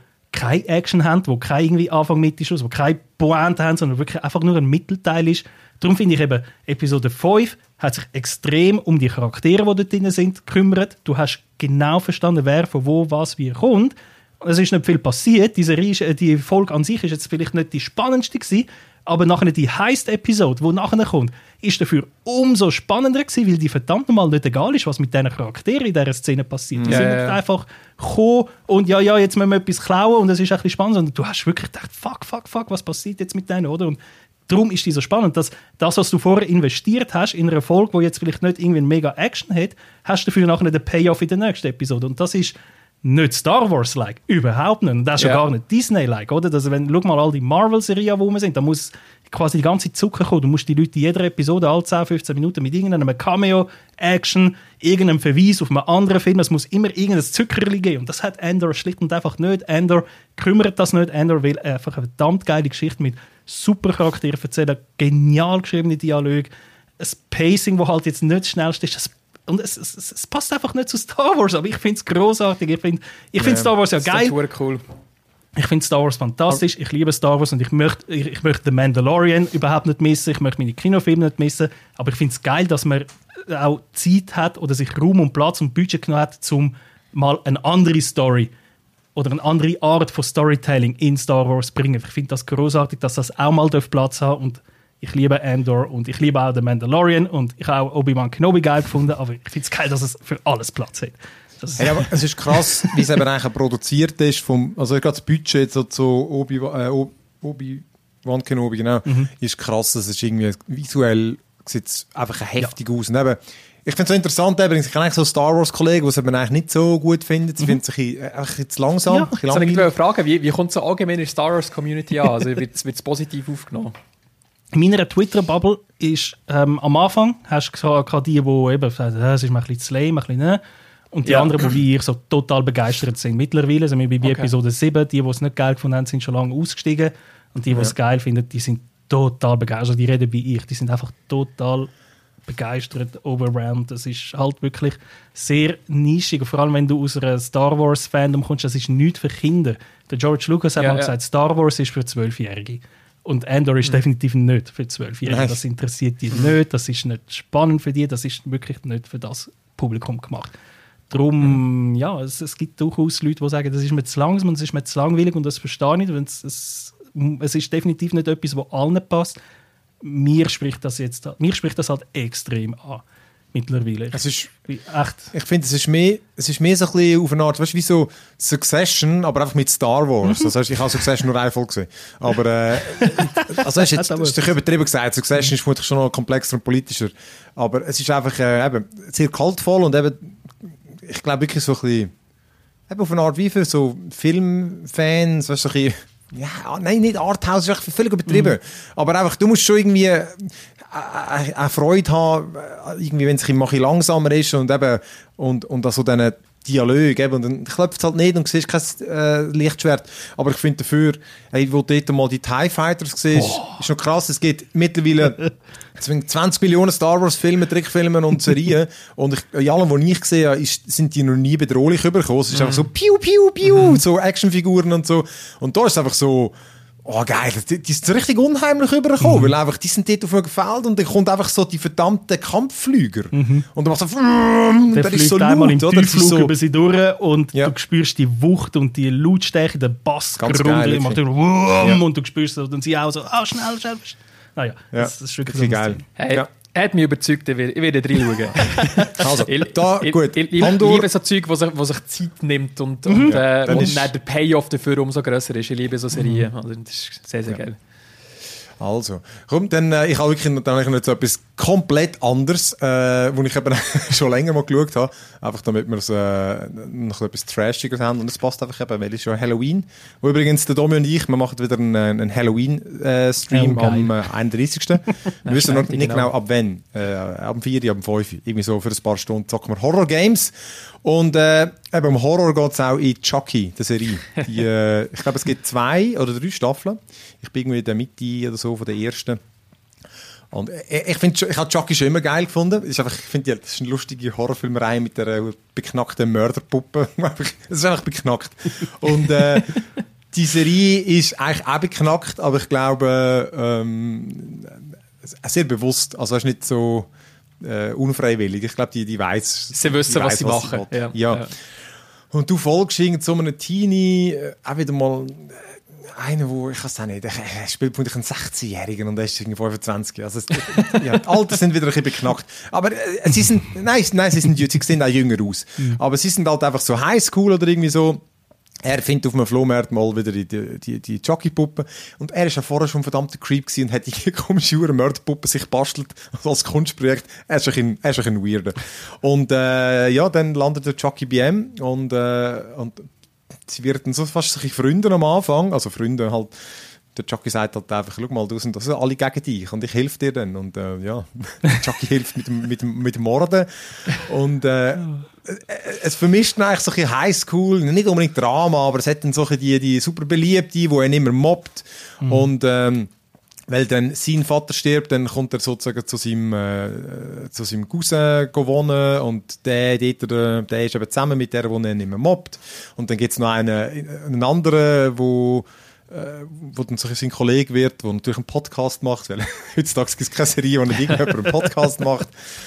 keine Action haben, wo kein irgendwie Anfang, Mitte, Schluss, wo keine Pointe haben, sondern wirklich einfach nur ein Mittelteil ist. Darum finde ich eben, Episode 5 hat sich extrem um die Charaktere, die dort drin sind, gekümmert. Du hast genau verstanden, wer von wo, was, wie kommt. Es ist nicht viel passiert. Die Folge an sich ist jetzt vielleicht nicht die spannendste gewesen, aber nachher die Heist-Episode, die nachher kommt, ist dafür umso spannender gewesen, weil die verdammt nochmal nicht egal ist, was mit diesen Charakteren in dieser Szene passiert. Die sind nicht einfach gekommen und jetzt müssen wir etwas klauen und es ist ein bisschen spannend, sondern du hast wirklich gedacht, fuck, was passiert jetzt mit denen, oder? Und darum ist die so spannend, dass das, was du vorher investiert hast in einer Folge, die jetzt vielleicht nicht irgendwie eine mega Action hat, hast du dafür nachher den Payoff in der nächsten Episode. Und das ist nicht Star Wars-like, überhaupt nicht. Und das ist ja gar nicht Disney-like, oder? Schau mal all die Marvel-Serien, wo wir sind, da muss quasi die ganze Zucker kommen. Du musst die Leute in jeder Episode alle 10-15 Minuten mit irgendeinem Cameo, Action, irgendeinem Verweis auf einen anderen Film, es muss immer irgendein Zuckerli geben. Und das hat Andor schlicht und einfach nicht. Andor kümmert das nicht. Andor will einfach eine verdammt geile Geschichte mit super Charakteren erzählen, genial geschriebene Dialoge, ein Pacing, das halt jetzt nicht das schnellste ist. Und es passt einfach nicht zu Star Wars, aber ich finde es grossartig. Ich find Star Wars ja geil. Das ist cool. Ich finde Star Wars fantastisch. Ich liebe Star Wars und ich möchte The Mandalorian überhaupt nicht missen. Ich möchte meine Kinofilme nicht missen. Aber ich finde es geil, dass man auch Zeit hat oder sich Raum und Platz und Budget genommen hat, um mal eine andere Story oder eine andere Art von Storytelling in Star Wars zu bringen. Ich finde das grossartig, dass das auch mal Platz haben darf. Und ich liebe Andor und ich liebe auch The Mandalorian und ich habe auch Obi-Wan Kenobi geil gefunden, aber ich finde es geil, dass es für alles Platz hat. Hey, aber es ist krass, wie es eben eigentlich produziert ist. Also gerade das Budget so zu Obi-Wan Kenobi, genau, ist krass. Es ist irgendwie visuell sieht es einfach heftig aus. Und eben, ich finde es so interessant, ich kenne eigentlich so Star Wars-Kollegen, die es eigentlich nicht so gut finden. Sie finden sich einfach jetzt langsam. Ja, ich wollte fragen, wie kommt es so allgemein in der Star Wars-Community an? Also wird es positiv aufgenommen? In meiner Twitter-Bubble ist am Anfang hast du gerade die eben sagen, es ist mir ein bisschen zu lame, ein bisschen nicht. Und die anderen, die wie ich so total begeistert sind. Mittlerweile sind wir bei Episode 7, die es nicht geil gefunden haben, sind schon lange ausgestiegen. Und die es geil finden, die sind total begeistert. Also die reden wie ich, die sind einfach total begeistert, overwhelmed. Das ist halt wirklich sehr nischig. Vor allem, wenn du aus einer Star Wars-Fandom kommst, das ist nichts für Kinder. Der George Lucas hat mal gesagt, Star Wars ist für 12-Jährige. Und Andor ist definitiv nicht für 12-Jährige. Das interessiert die nicht, das ist nicht spannend für die, das ist wirklich nicht für das Publikum gemacht. Darum, es gibt durchaus Leute, die sagen, das ist mir zu langsam und das ist mir zu langweilig und das verstehe ich nicht. Es ist definitiv nicht etwas, was allen passt. Mir spricht das halt extrem an. Mittlerweile. Es ist echt. Ich finde, es ist mehr so ein bisschen auf eine Art, weißt du, wie so Succession, aber einfach mit Star Wars. Also, ich habe Succession nur eine Folge gesehen. Aber, also, ist übertrieben gesagt. Succession ist vermutlich schon noch komplexer und politischer. Aber es ist einfach, eben, sehr kaltvoll und eben, ich glaube wirklich so ein bisschen, eben auf eine Art wie für so Filmfans, weißt du, so ein bisschen, nein, nicht Arthouse, ist echt völlig übertrieben. Aber einfach, du musst schon irgendwie eine Freude haben, irgendwie, wenn es ein bisschen langsamer ist und eben, und also diesen Dialog, eben, und dann klopft es halt nicht und siehst kein Lichtschwert. Aber ich finde dafür, wo du dort mal die TIE Fighters siehst, ist noch krass, es gibt mittlerweile 20 Millionen Star Wars Filme, Trickfilme und Serien und in allem, was ich gesehen habe, sind die noch nie bedrohlich übergekommen. Es ist einfach so piu, piu, piu, so Actionfiguren und so. Und da ist es einfach so, oh geil, die sind so richtig unheimlich übergekommen, weil einfach, die sind dort auf einem Feld und dann kommt einfach so die verdammten Kampfflüger. Und dann macht so, der fliegt so einmal im Tiefflug so über sie durch und du spürst die Wucht und die Lautstärke, den Bass, geil, macht und du spürst so, und sie auch so, schnell. Naja, das ist wirklich geil. Hey, er hat mich überzeugt, ich werde reinschauen. Also, gut. Ich liebe so Zeug, wo sich Zeit nimmt und dann der Payoff dafür umso grösser ist. Ich liebe so Serien. Also, das ist sehr, sehr geil. Also, komm, dann, ich habe wirklich noch so etwas komplett anderes, wo ich eben schon länger mal geschaut habe, einfach damit wir noch etwas Trashiges haben und es passt einfach eben, weil es ist ja Halloween, wo übrigens der Domi und ich, wir machen wieder einen Halloween-Stream am 31. Wir wissen noch nicht genau ab wann, ab 4, ab 5, irgendwie so für ein paar Stunden zocken wir Horror-Games und eben um Horror geht es auch in Chucky, der Serie. Ich glaube, es gibt 2 oder 3 Staffeln. Ich bin irgendwie in der Mitte oder so von der ersten. Und ich habe Chucky schon immer geil gefunden. Ich finde, das ist eine lustige Horrorfilmerei mit der beknackten Mörderpuppe. Es ist einfach beknackt. Und die Serie ist eigentlich auch beknackt, aber ich glaube, sehr bewusst. Also, es ist nicht so unfreiwillig. Ich glaube, die weiss. Sie wissen, was sie machen. Ja. Und du folgst so einem Teenie, auch wieder mal einer, wo, ich weiß auch nicht, er spielt von einen 16-Jährigen und er ist 25. Also, die Alter sind wieder ein bisschen beknackt. Aber sie sind, nein, sie sehen auch jünger aus. Aber sie sind halt einfach so Highschool oder irgendwie so. Er findet auf einem Flohmarkt mal wieder die Chucky-Puppe. Und er war ja vorher schon ein verdammter Creep gewesen und hat die komische Mörderpuppe sich bastelt als Kunstprojekt. Er ist ein bisschen weirder. Und dann landet der Chucky bei ihm und sie werden so fast ein bisschen Freunde am Anfang. Also Freunde halt. Der Chucky sagt halt einfach, schau mal, das sind alle gegen dich und ich helfe dir dann. Und Chucky hilft mit dem Morden. Und es vermischt eigentlich so ein bisschen Highschool, nicht unbedingt Drama, aber es hat dann so die super Beliebte, die ihn immer mobbt. Und weil dann sein Vater stirbt, dann kommt er sozusagen zu seinem Cousin wohnen und der ist eben zusammen mit der ihn immer mobbt. Und dann gibt es noch einen anderen, wo dann so sein Kollege wird, der natürlich einen Podcast macht, weil heutzutage gibt es keine Serie, wo nicht irgendjemand einen Podcast macht.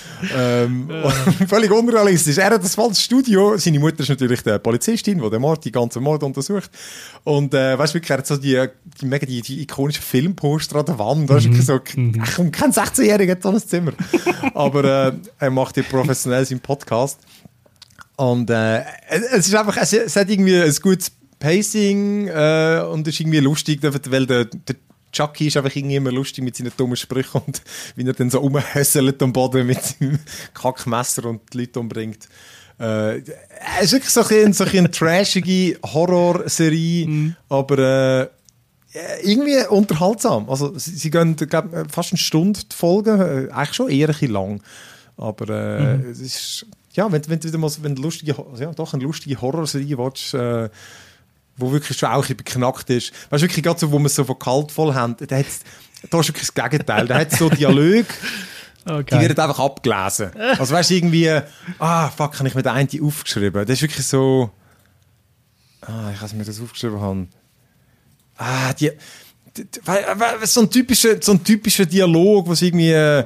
Völlig unrealistisch. Er hat das falsche Studio. Seine Mutter ist natürlich die Polizistin, die die ganzen Mord untersucht. Und weißt du, er hat so die ikonischen Filmposter an der Wand. Da ist wirklich so, kein 16-Jähriger hat so ein Zimmer. Aber er macht hier professionell seinen Podcast. Und es ist einfach, es hat irgendwie ein gutes Pacing und ist irgendwie lustig, weil der Chucky ist einfach irgendwie immer lustig mit seinen dummen Sprüchen und wie er dann so rumhässelt am Boden mit seinem Kackmesser und die Leute umbringt. Es ist wirklich so eine trashige Horrorserie, aber irgendwie unterhaltsam. Also sie gehen fast eine Stunde die Folgen, eigentlich schon eher ein bisschen lang. Aber es ist, ja, wenn du wieder mal eine lustige Horrorserie willst, wo wirklich schon auch ein bisschen beknackt ist. Weißt du, wirklich gerade so, wo wir es so von kaltvoll haben, da ist wirklich das Gegenteil. Da hat so Dialoge, die werden einfach abgelesen. Also weißt du, irgendwie, fuck, habe ich mir den einen aufgeschrieben. Das ist wirklich so, ich weiß nicht, wie ich das aufgeschrieben habe. So ein typischer Dialog, was irgendwie,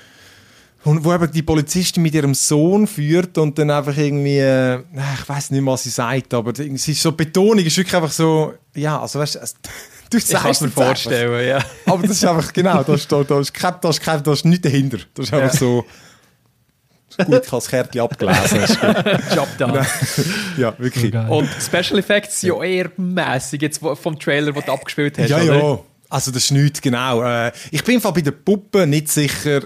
wo eben die Polizistin mit ihrem Sohn führt und dann einfach irgendwie, ich weiß nicht mehr, was sie sagt, aber sie ist so, Betonung ist wirklich einfach so, ja, also weißt du, ich kann es mir vorstellen, einfach. Ja. Aber das ist einfach, genau, da ist nichts dahinter. Das ist einfach so, gut, ich habe das Kärtchen abgelesen. Job done. Ja, wirklich. Und Special Effects sind ja eher mässig jetzt vom Trailer, den du abgespielt hast, ja, oder? Ja, also das ist nichts, genau. Ich bin bei der Puppe nicht sicher,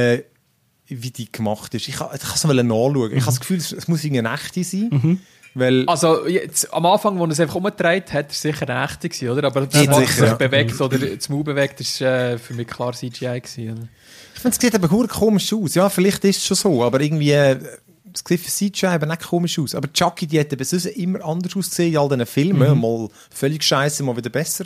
wie die gemacht ist. Ich kann es mal nachschauen. Ich habe das Gefühl, es muss eine echte sein. Weil also jetzt, am Anfang, wo er es einfach umgedreht hat, ist sicher eine echte gewesen, oder? Aber das sich bewegt oder das Maul bewegt, ist für mich klar CGI gewesen. Oder? Ich finde, es sieht aber komisch aus. Ja, vielleicht ist es schon so, aber irgendwie es sieht für CGI eben nicht komisch aus. Aber Chucky, die hat eben sonst immer anders ausgesehen in all diesen Filmen. Mal völlig scheiße, mal wieder besser.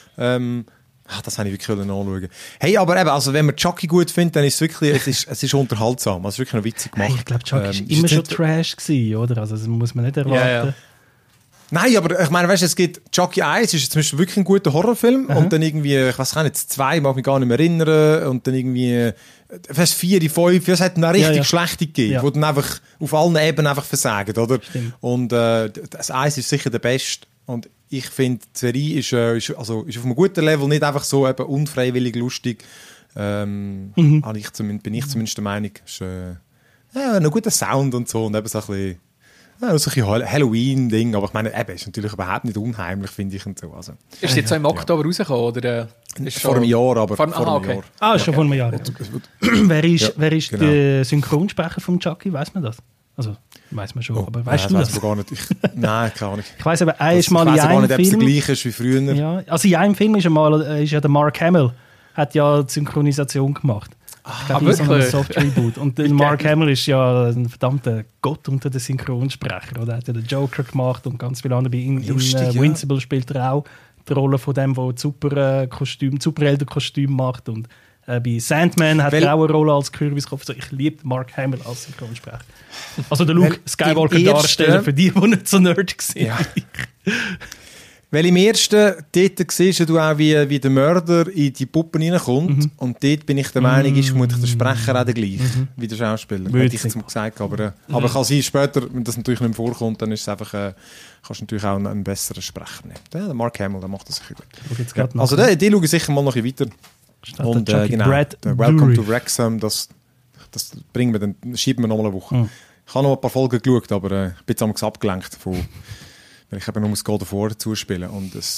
Das habe ich wirklich anschauen. Hey, aber eben, also wenn man Chucky gut findet, dann ist es wirklich, es ist unterhaltsam. Also es ist wirklich noch witzig gemacht. Hey, ich glaube, Chucky war immer schon Trash gewesen, oder? Also das muss man nicht erwarten. Ja. Nein, aber ich meine, weißt du, es gibt Chucky 1, ist zum Beispiel wirklich ein guter Horrorfilm. Und dann irgendwie, ich weiß nicht, 2, mag mich gar nicht mehr erinnern. Und dann irgendwie, 4, 5, es hat eine richtig schlechte gegeben, die dann einfach auf allen Ebenen einfach versagen, oder? Stimmt. Und das 1 ist sicher der beste. Und ich finde, die Serie ist auf einem guten Level, nicht einfach so eben unfreiwillig lustig. Bin ich zumindest der Meinung. Ist ein guter Sound und so und eben so ein bisschen Halloween-Ding, aber ich meine, eben, ist natürlich überhaupt nicht unheimlich, finde ich. Und so. Also, ist jetzt so im Oktober rausgekommen? Oder, vor einem Jahr, aber vor einem Jahr. Schon vor einem Jahr. Wer ist genau. Der Synchronsprecher von Chucky, weiss man das? Also, weiss man schon, aber weißt du das? Gar nicht. Nein, keine Ahnung. Ich weiss aber, er ist mal in einem Film... Ich weiss gar nicht, ob es der gleiche ist wie früher. Ja, also in einem Film ist ja der Mark Hamill, hat ja die Synchronisation gemacht. Ich glaube, das ist ein Soft-Reboot. Und Mark Hamill ist ja ein verdammter Gott unter den Synchronsprechern. Er hat ja den Joker gemacht und ganz viele andere. In Invincible spielt er auch die Rolle von dem, der Superheldenkostüm macht. Und bei Sandman hat er auch eine Rolle als Kürbiskopf. Also ich liebe Mark Hamill als Synchronsprecher. Also der Luke Skywalker darstellen für die nicht so nerd waren. Ja. Weil im ersten, dort siehst du auch, wie der Mörder in die Puppen reinkommt. Und dort bin ich der Meinung, ist vermutlich der Sprecher auch der gleich wie der Schauspieler. Hätte ich jetzt mal gesagt. Aber kann sein, später, wenn das natürlich nicht mehr vorkommt, dann ist es einfach, kannst du natürlich auch einen besseren Sprecher nehmen. Der Mark Hamill, der macht das sicher gut. Also die schauen sicher mal noch ein bisschen weiter. Und genau, Welcome to Wrexham, das bringen wir dann, schieben wir noch mal eine Woche. Ich habe noch ein paar Folgen geschaut, aber ich bin jetzt abgelenkt weil ich eben noch God of War zuspielen und es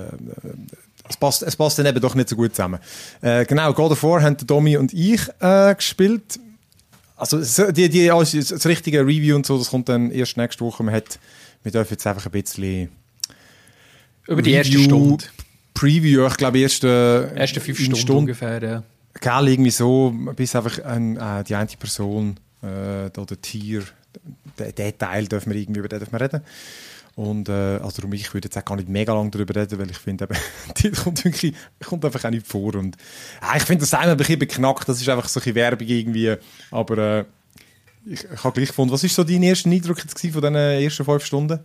passt dann eben doch nicht so gut zusammen. Genau, God of War haben Domi und ich gespielt. Also das richtige Review und so, das kommt dann erst nächste Woche. Wir dürfen jetzt einfach ein bisschen über die erste Stunde. Preview, ich glaube erste 5 Stunden ungefähr, ja. Gell, irgendwie so, bis einfach die eine Person oder Tier, den Teil über den dürfen wir reden. Und also darum, ich würde jetzt auch gar nicht mega lange darüber reden, weil ich finde, die kommt einfach auch nicht vor. Und ich finde das einmal ein bisschen beknackt, das ist einfach so ein bisschen Werbung irgendwie. Aber ich habe gleich gefunden, was war so dein erster Eindruck jetzt von diesen ersten 5 Stunden?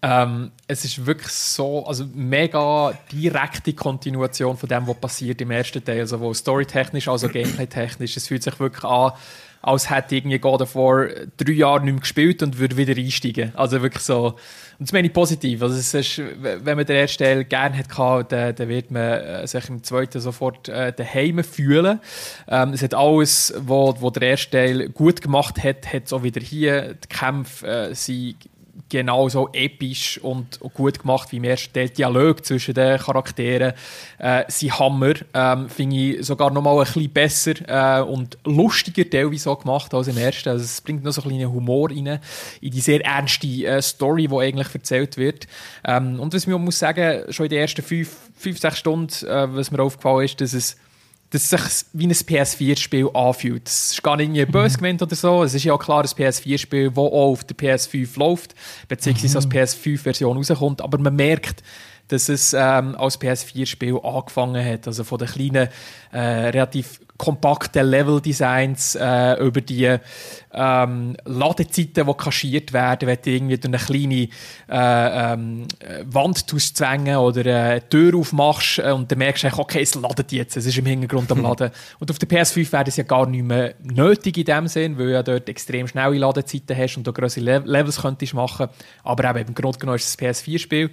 Es ist wirklich so, also mega direkte Kontinuation von dem, was passiert im ersten Teil, also wo storytechnisch, also gameplay-technisch. Es fühlt sich wirklich an, als hätte irgendwie God of War 3 Jahre nicht mehr gespielt und würde wieder einsteigen. Also wirklich so. Und das meine ich positiv. Also es ist, wenn man den ersten Teil gerne hatte, dann wird man sich im zweiten sofort daheim fühlen. Es hat alles, was der erste Teil gut gemacht hat es auch wieder hier. Die Kämpfe sind genauso episch und gut gemacht wie im ersten Teil. Dialog zwischen den Charakteren sind Hammer. Finde ich sogar noch mal ein bisschen besser und lustiger teilweise auch gemacht als im ersten. Also es bringt noch so ein bisschen Humor rein in die sehr ernste Story, die eigentlich erzählt wird. Und was ich muss sagen, schon in den ersten 5-6 Stunden, was mir aufgefallen ist, dass es sich wie ein PS4-Spiel anfühlt. Es ist gar nicht irgendwie böse gemeint oder so. Es ist ja auch klar ein PS4-Spiel, das auch auf der PS5 läuft, beziehungsweise als PS5-Version rauskommt. Aber man merkt, dass es als PS4-Spiel angefangen hat. Also von den kleinen, relativ kompakten Level-Designs über die Ladezeiten, die kaschiert werden, wenn du irgendwie durch eine kleine Wand zwängen oder eine Tür aufmachst und dann merkst du, okay, es ladet jetzt, es ist im Hintergrund am Laden. Und auf der PS5 wäre das ja gar nicht mehr nötig in dem Sinn, weil du ja dort extrem schnelle Ladezeiten hast und du grössere Levels könntest machen. Aber eben, im Grunde genommen ist es ein PS4-Spiel.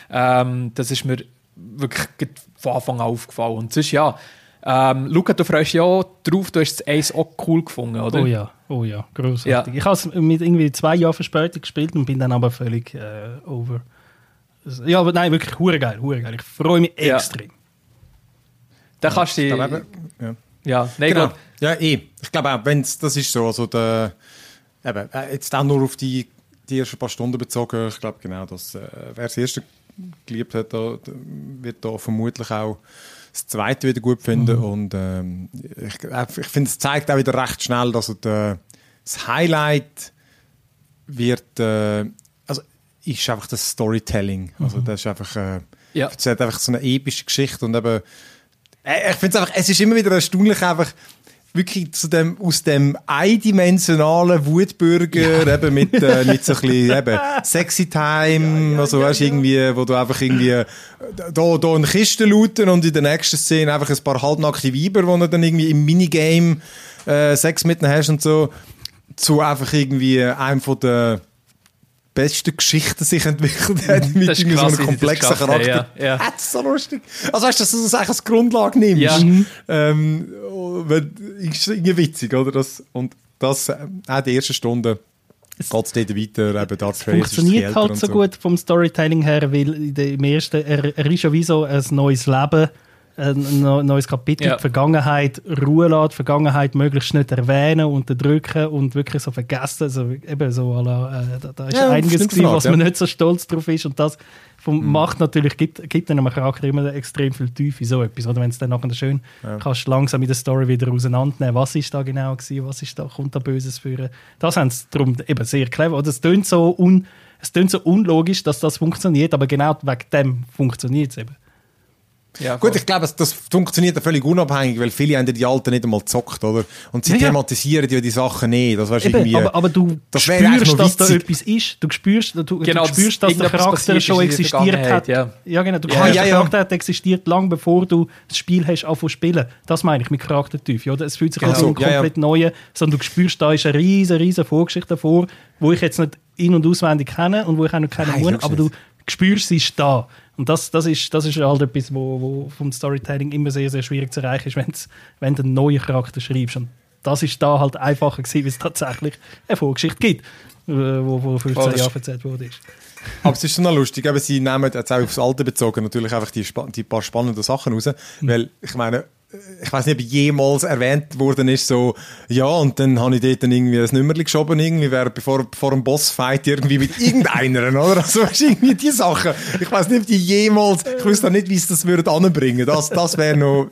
Das ist mir wirklich von Anfang an aufgefallen. Und sonst, ja, Luca, du freust ja drauf, du hast das Ace auch cool gefunden, oder? Oh ja, grossartig. Ja. Ich habe es mit irgendwie 2 Jahren Verspätung gespielt und bin dann aber völlig over. Ja, aber nein, wirklich hure geil. Ich freue mich extrem. Da kannst du Ja, nein, genau. Ich glaube auch, wenn das ist so, also jetzt auch nur auf die ersten paar Stunden bezogen, ich glaube genau, dass wer das erste geliebt hat, wird da vermutlich auch das zweite wieder gut finden. Und ich finde, es zeigt auch wieder recht schnell, dass das Highlight wird, ist einfach das Storytelling. Also das ist einfach, es hat einfach so eine epische Geschichte und eben, ich finde es einfach, es ist immer wieder erstaunlich, einfach wirklich aus dem eindimensionalen Wutbürger, eben mit so ein bisschen, eben, Sexy Time, also weißt irgendwie, wo du einfach irgendwie, da eine Kiste looten und in der nächsten Szene einfach ein paar halbnackte Weiber, wo du dann irgendwie im Minigame, Sex mit ihnen hast und so, zu einfach irgendwie einem von der besten Geschichten sich entwickelt hat, mit so einem komplexen Charakter. Ja. Das ist so lustig. Also weißt du, dass du das eigentlich als Grundlage nimmst. Ja. Ist irgendwie witzig, oder? Und das auch die erste Stunde geht es dort weiter. Eben, es funktioniert halt so gut vom Storytelling her, weil im ersten, er ist ja wie so ein neues Leben, ein neues Kapitel, die Vergangenheit Ruhe lässt, die Vergangenheit möglichst nicht erwähnen, unterdrücken und wirklich so vergessen. Also eben so, da ist einiges gewesen, was man nicht so stolz drauf ist. Und das macht natürlich, gibt einem Charakter immer extrem viel Tiefe, so etwas. Oder wenn es dann nachher schön kannst langsam mit der Story wieder auseinandernehmen, was ist da genau gewesen, was ist da, kommt da Böses für. Das haben sie darum eben sehr clever. Oder es tönt so unlogisch, dass das funktioniert, aber genau wegen dem funktioniert es eben. Ja, gut, ich glaube, das funktioniert völlig unabhängig, weil viele haben die Alten nicht einmal gezockt, oder? Und sie thematisieren ja die Sachen nicht. Das weißt irgendwie, aber du spürst, dass da etwas ist. Du spürst, dass der Charakter schon existiert hat. Ja, genau. Der Charakter hat existiert, lang bevor du das Spiel hast angefangen zu spielen. Das meine ich mit Charaktertiefe. Oder? Es fühlt sich an wie ein komplett neues, sondern du spürst, da ist eine riesen Vorgeschichte davor, wo ich jetzt nicht in- und auswendig kenne und wo ich auch noch kennen muss, aber du spürst, sie ist da. Und das ist halt etwas, wo vom Storytelling immer sehr, sehr schwierig zu erreichen ist, wenn du einen neuen Charakter schreibst. Und das ist da halt einfacher gewesen, weil es tatsächlich eine Vorgeschichte gibt, wo 15 Jahre erzählt wurde. Aber es ist schon noch lustig, aber sie nehmen jetzt auch aufs Alter bezogen natürlich einfach die paar spannenden Sachen raus, weil ich meine, ich weiß nicht, ob jemals erwähnt worden ist, so, ja, und dann habe ich dort dann irgendwie ein Nummerli geschoben, irgendwie, bevor einem Bossfight irgendwie mit irgendeiner, oder? Also, irgendwie die Sachen. Ich weiß nicht, ob die jemals, ich wüsste auch nicht, wie sie das anbringen würden. Das wäre noch,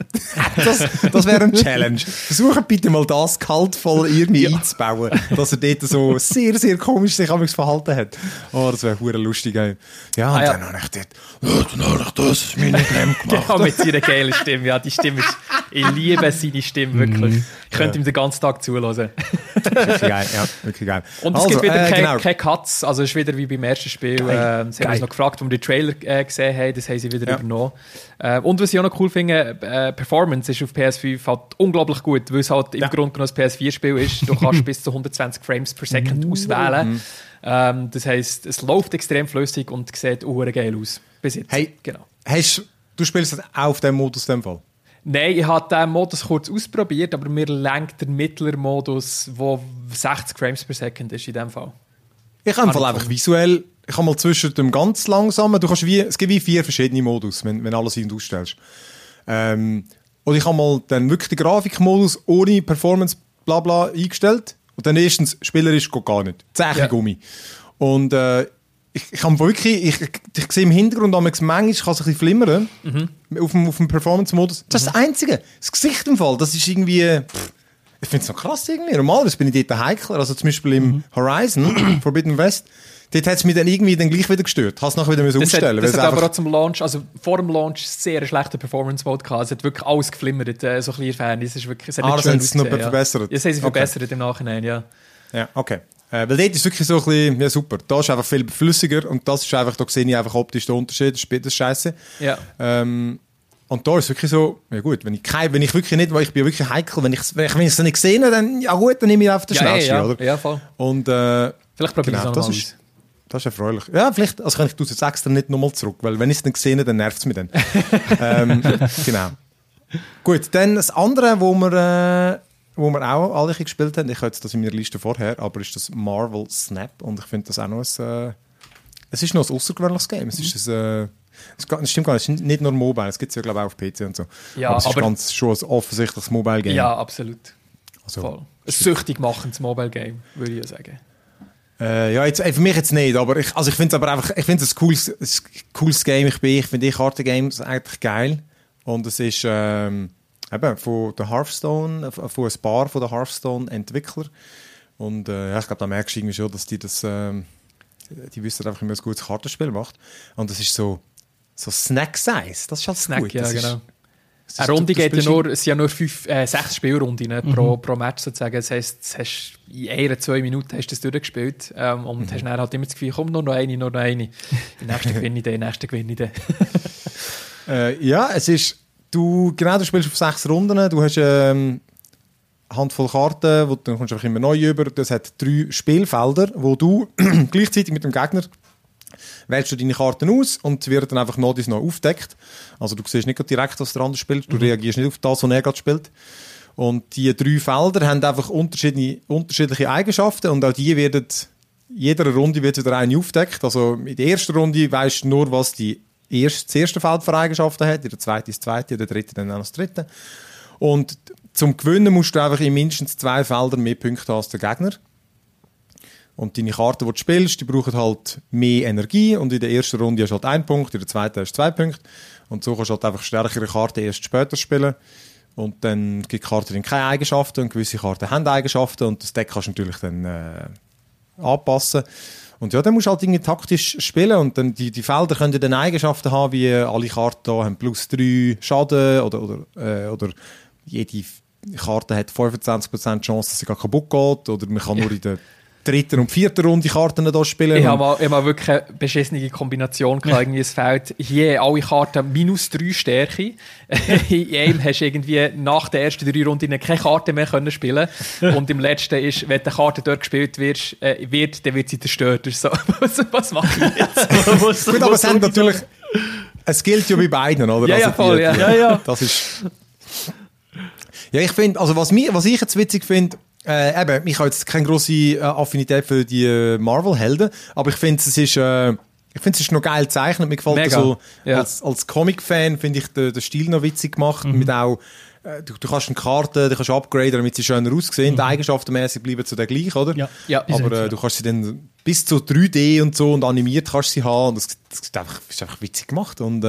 das wäre eine Challenge. Versuchen bitte mal das kaltvoll irgendwie einzubauen, dass er dort so sehr, sehr komisch sich verhalten hat. Oh, das wäre verdammt lustig, ey. Ja, und dann habe ich dort, dann habe ich das meine Game gemacht. Ja, mit seiner geilen Stimme, ja, die Stimme ist, ich liebe seine Stimme, wirklich. Ich könnte ihm den ganzen Tag zuhören. Wirklich geil, ja, wirklich geil. Und es gibt wieder keine Cuts, also es ist wieder wie beim ersten Spiel. Sie haben uns noch gefragt, als wir den Trailer gesehen haben, das haben sie wieder übernommen. Und was ich auch noch cool finde, Performance ist auf PS5 halt unglaublich gut, weil es halt im Grunde genommen ein PS4-Spiel ist. Du kannst bis zu 120 Frames per Second auswählen. Das heisst, es läuft extrem flüssig und sieht auch geil aus. Bis jetzt. Hey, genau. Du spielst auch auf dem Modus in dem Fall? Nein, ich habe diesen Modus kurz ausprobiert, aber mir lenkt der mittlere Modus, der 60 Frames per Second ist in dem Fall. Ich habe einfach visuell, ich habe mal zwischen dem ganz langsamen, es gibt wie 4 verschiedene Modus, wenn alles ein- und ausstellst. Und ich habe mal dann wirklich den Grafikmodus ohne Performance blabla eingestellt. Und dann erstens, spielerisch geht gar nicht. Zäche Gummi. Und ich habe wirklich, ich sehe im Hintergrund manchmal kann es ein bisschen flimmern auf dem Performance-Modus. Das ist das Einzige. Das Gesicht im Fall, das ist irgendwie, ich finde es noch krass irgendwie. Normalerweise bin ich dort ein Heikler, also zum Beispiel im Horizon, Forbidden West, dort hat es mich dann irgendwie gleich wieder gestört. Hast es nachher wieder ausstellen. Das hat aber auch zum Launch, also vor dem Launch, sehr einen schlechten Performance-Mode gehabt. Es hat wirklich alles geflimmert, so ein bisschen Fern. Es ist wirklich, es hat nicht schön ausgesehen, noch verbessert? Ja, das haben sie verbessert im Nachhinein, ja. Ja, okay. Weil dort ist wirklich so ein bisschen, ja super, da ist einfach viel flüssiger und das ist einfach, da sehe ich einfach optisch den Unterschied, das ist scheiße. Ja. Und da ist wirklich so, ja gut, wenn ich wirklich nicht, weil ich bin wirklich heikel, wenn ich es nicht gesehen habe, dann, ja gut, dann nehme ich einfach den Schnellsten, oder? Ja, voll. Und, vielleicht probiere ich es nochmal aus. Das ist erfreulich. Ja, vielleicht, also kann ich jetzt extra nicht nochmal zurück, weil wenn ich es nicht gesehen habe, dann nervt es mich dann. Genau. Gut, dann das andere, wo wir auch alle gespielt haben, ich habe jetzt das in meiner Liste vorher, aber ist das Marvel Snap und ich finde das auch noch ein, es ist noch ein außergewöhnliches Game. Es ist es stimmt gar nicht, es ist nicht nur Mobile, es gibt es ja glaube ich auch auf PC und so. Ja, aber es ist ganz schon ein offensichtliches Mobile Game. Ja, absolut. Also, voll. Ein süchtig machendes Mobile Game, würde ich ja sagen. Ja, jetzt, für mich jetzt nicht, aber ich finde es aber einfach, ich finde es ein cooles Game. Ich finde die Kartengames eigentlich geil und es ist eben von der Hearthstone, von ein paar von der Hearthstone-Entwickler. Und ja, ich glaube, da merkst du irgendwie schon, dass die wissen einfach, wie man ein gutes Kartenspiel macht. Und das ist so Snack-Size. Das ist halt Snack, gut. Ja, genau. Eine Runde geht ja nur, es sind ja nur 6 Spielrunden pro Match sozusagen. Das heisst, in 1-2 Minuten hast du das durchgespielt und hast dann halt immer das Gefühl, komm, nur noch eine. Die nächste gewinne ich, die nächste gewinne ich. Ja, es ist... Du spielst auf 6 Runden, du hast eine Handvoll Karten, wo du kommst einfach immer neu über. Das hat 3 Spielfelder, wo du gleichzeitig mit dem Gegner wählst du deine Karten aus und wird dann einfach noch aufgedeckt. Also du siehst nicht direkt, was der andere spielt, du reagierst nicht auf das, was er gerade spielt. Und die 3 Felder haben einfach unterschiedliche Eigenschaften und auch die werden, jeder Runde wird wieder eine aufgedeckt. Also in der ersten Runde weisst du nur, was das erste Feld für Eigenschaften hat, in der zweiten das zweite, in der dritten dann auch das dritte. Und zum Gewinnen musst du einfach in mindestens 2 Feldern mehr Punkte haben als der Gegner. Und deine Karten, die du spielst, die brauchen halt mehr Energie und in der ersten Runde hast du halt 1 Punkt, in der zweiten hast du 2 Punkte. Und so kannst du halt einfach stärkere Karten erst später spielen. Und dann gibt die Karten dann keine Eigenschaften und gewisse Karten haben Eigenschaften und das Deck kannst du natürlich dann anpassen. Und ja, dann musst du halt irgendwie taktisch spielen und dann die Felder können dann Eigenschaften haben, wie alle Karten hier haben +3 Schaden oder jede Karte hat 25% Chance, dass sie gar kaputt geht oder man kann nur in der dritten und vierten Runde Karten hier spielen. Ich habe mal wirklich eine beschissene Kombination gehabt. Irgendwie es fehlt hier alle Karten -3 Stärke. In einem hast du irgendwie nach den ersten 3 Runden keine Karte mehr können spielen. Und im letzten ist, wenn die Karte dort gespielt wird, dann wird sie zerstört. So, was mache ich jetzt? Gut, aber es haben natürlich... Es gilt ja bei beiden, oder? Ja, ja, voll, ja. Das ist... Ja, ich finde, also was ich jetzt witzig finde, eben, ich habe jetzt keine grosse Affinität für die Marvel-Helden, aber ich finde, es ist noch geil gezeichnet. Mir gefällt das so, als Comic-Fan finde ich den Stil noch witzig gemacht, mit auch, du kannst eine Karte, die kannst du upgraden, damit sie schöner aussehen. Die Eigenschaftenmäßig bleiben zu der gleich, oder? Ja. Aber du kannst sie dann bis zu 3D und so und animiert kannst du sie haben und das ist einfach witzig gemacht und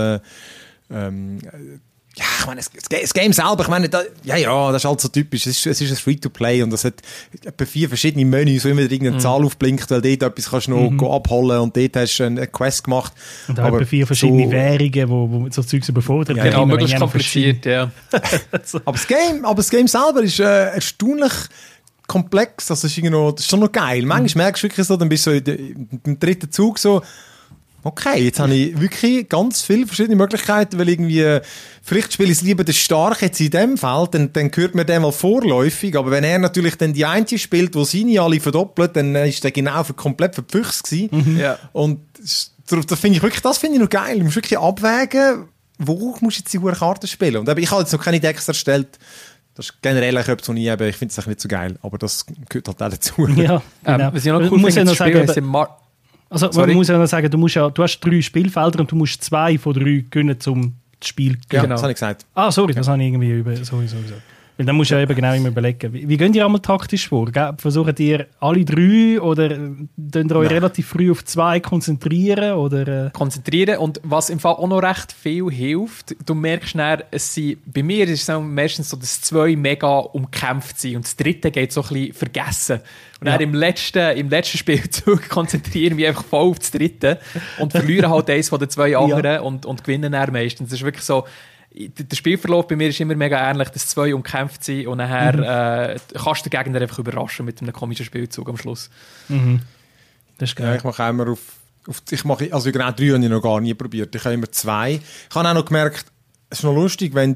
ja, ich meine, das Game selber, ich meine, das ist halt so typisch. Es ist ein Free-to-Play und das hat etwa 4 verschiedene Menüs, wo immer irgendeine Zahl aufblinkt, weil dort etwas kannst du noch abholen und dort hast du eine Quest gemacht. Und auch etwa 4 verschiedene Währungen, wo so Zeugs überfordert. Ja, genau, möglichst kompliziert, ja. Aber das Game selber ist erstaunlich komplex, das ist schon noch geil. Manchmal merkst du wirklich so, dann bist du so im dritten Zug so, okay, jetzt habe ich wirklich ganz viele verschiedene Möglichkeiten, weil irgendwie, vielleicht spiele ich es lieber den Stark jetzt in dem Feld, dann gehört mir der mal vorläufig, aber wenn er natürlich dann die eine spielt, die seine alle verdoppelt, dann ist der genau komplett verpfüchst gewesen. Ja. Und das finde ich noch geil. Du musst wirklich abwägen, wo musst du jetzt die hohe Karte spielen. Und ich habe jetzt noch keine Decks erstellt. Das ist generell etwas, was ich finde es nicht so geil, aber das gehört halt auch dazu. Ja, genau. Was ich noch cool finde, das Spiel ist also man muss ja noch sagen, du hast 3 Spielfelder und du musst 2 von 3 gewinnen, um das Spiel zu gewinnen. Ja, das habe ich gesagt. Sorry, das habe ich irgendwie sowieso gesagt. Weil dann musst du ja eben genau immer überlegen. Wie gehen ihr einmal taktisch vor? Versucht ihr alle 3 oder könnt ihr euch relativ früh auf 2 konzentrieren? Oder? Konzentrieren und was im Fall auch noch recht viel hilft, du merkst dann, bei mir ist es meistens so, dass 2 mega umkämpft sind und das 3. geht so ein bisschen vergessen. Und dann im letzten Spielzug konzentrieren wir einfach voll auf das 3. und verlieren halt eins von den 2 anderen und gewinnen dann meistens. Das ist wirklich so, der Spielverlauf bei mir ist immer mega ähnlich, dass 2 umkämpft sind und nachher kannst du den Gegner einfach überraschen mit einem komischen Spielzug am Schluss. Mhm. Das ist geil. Ja, ich mache immer also genau 3 habe ich noch gar nie probiert. Ich habe immer 2. Ich habe auch noch gemerkt, es ist noch lustig, wenn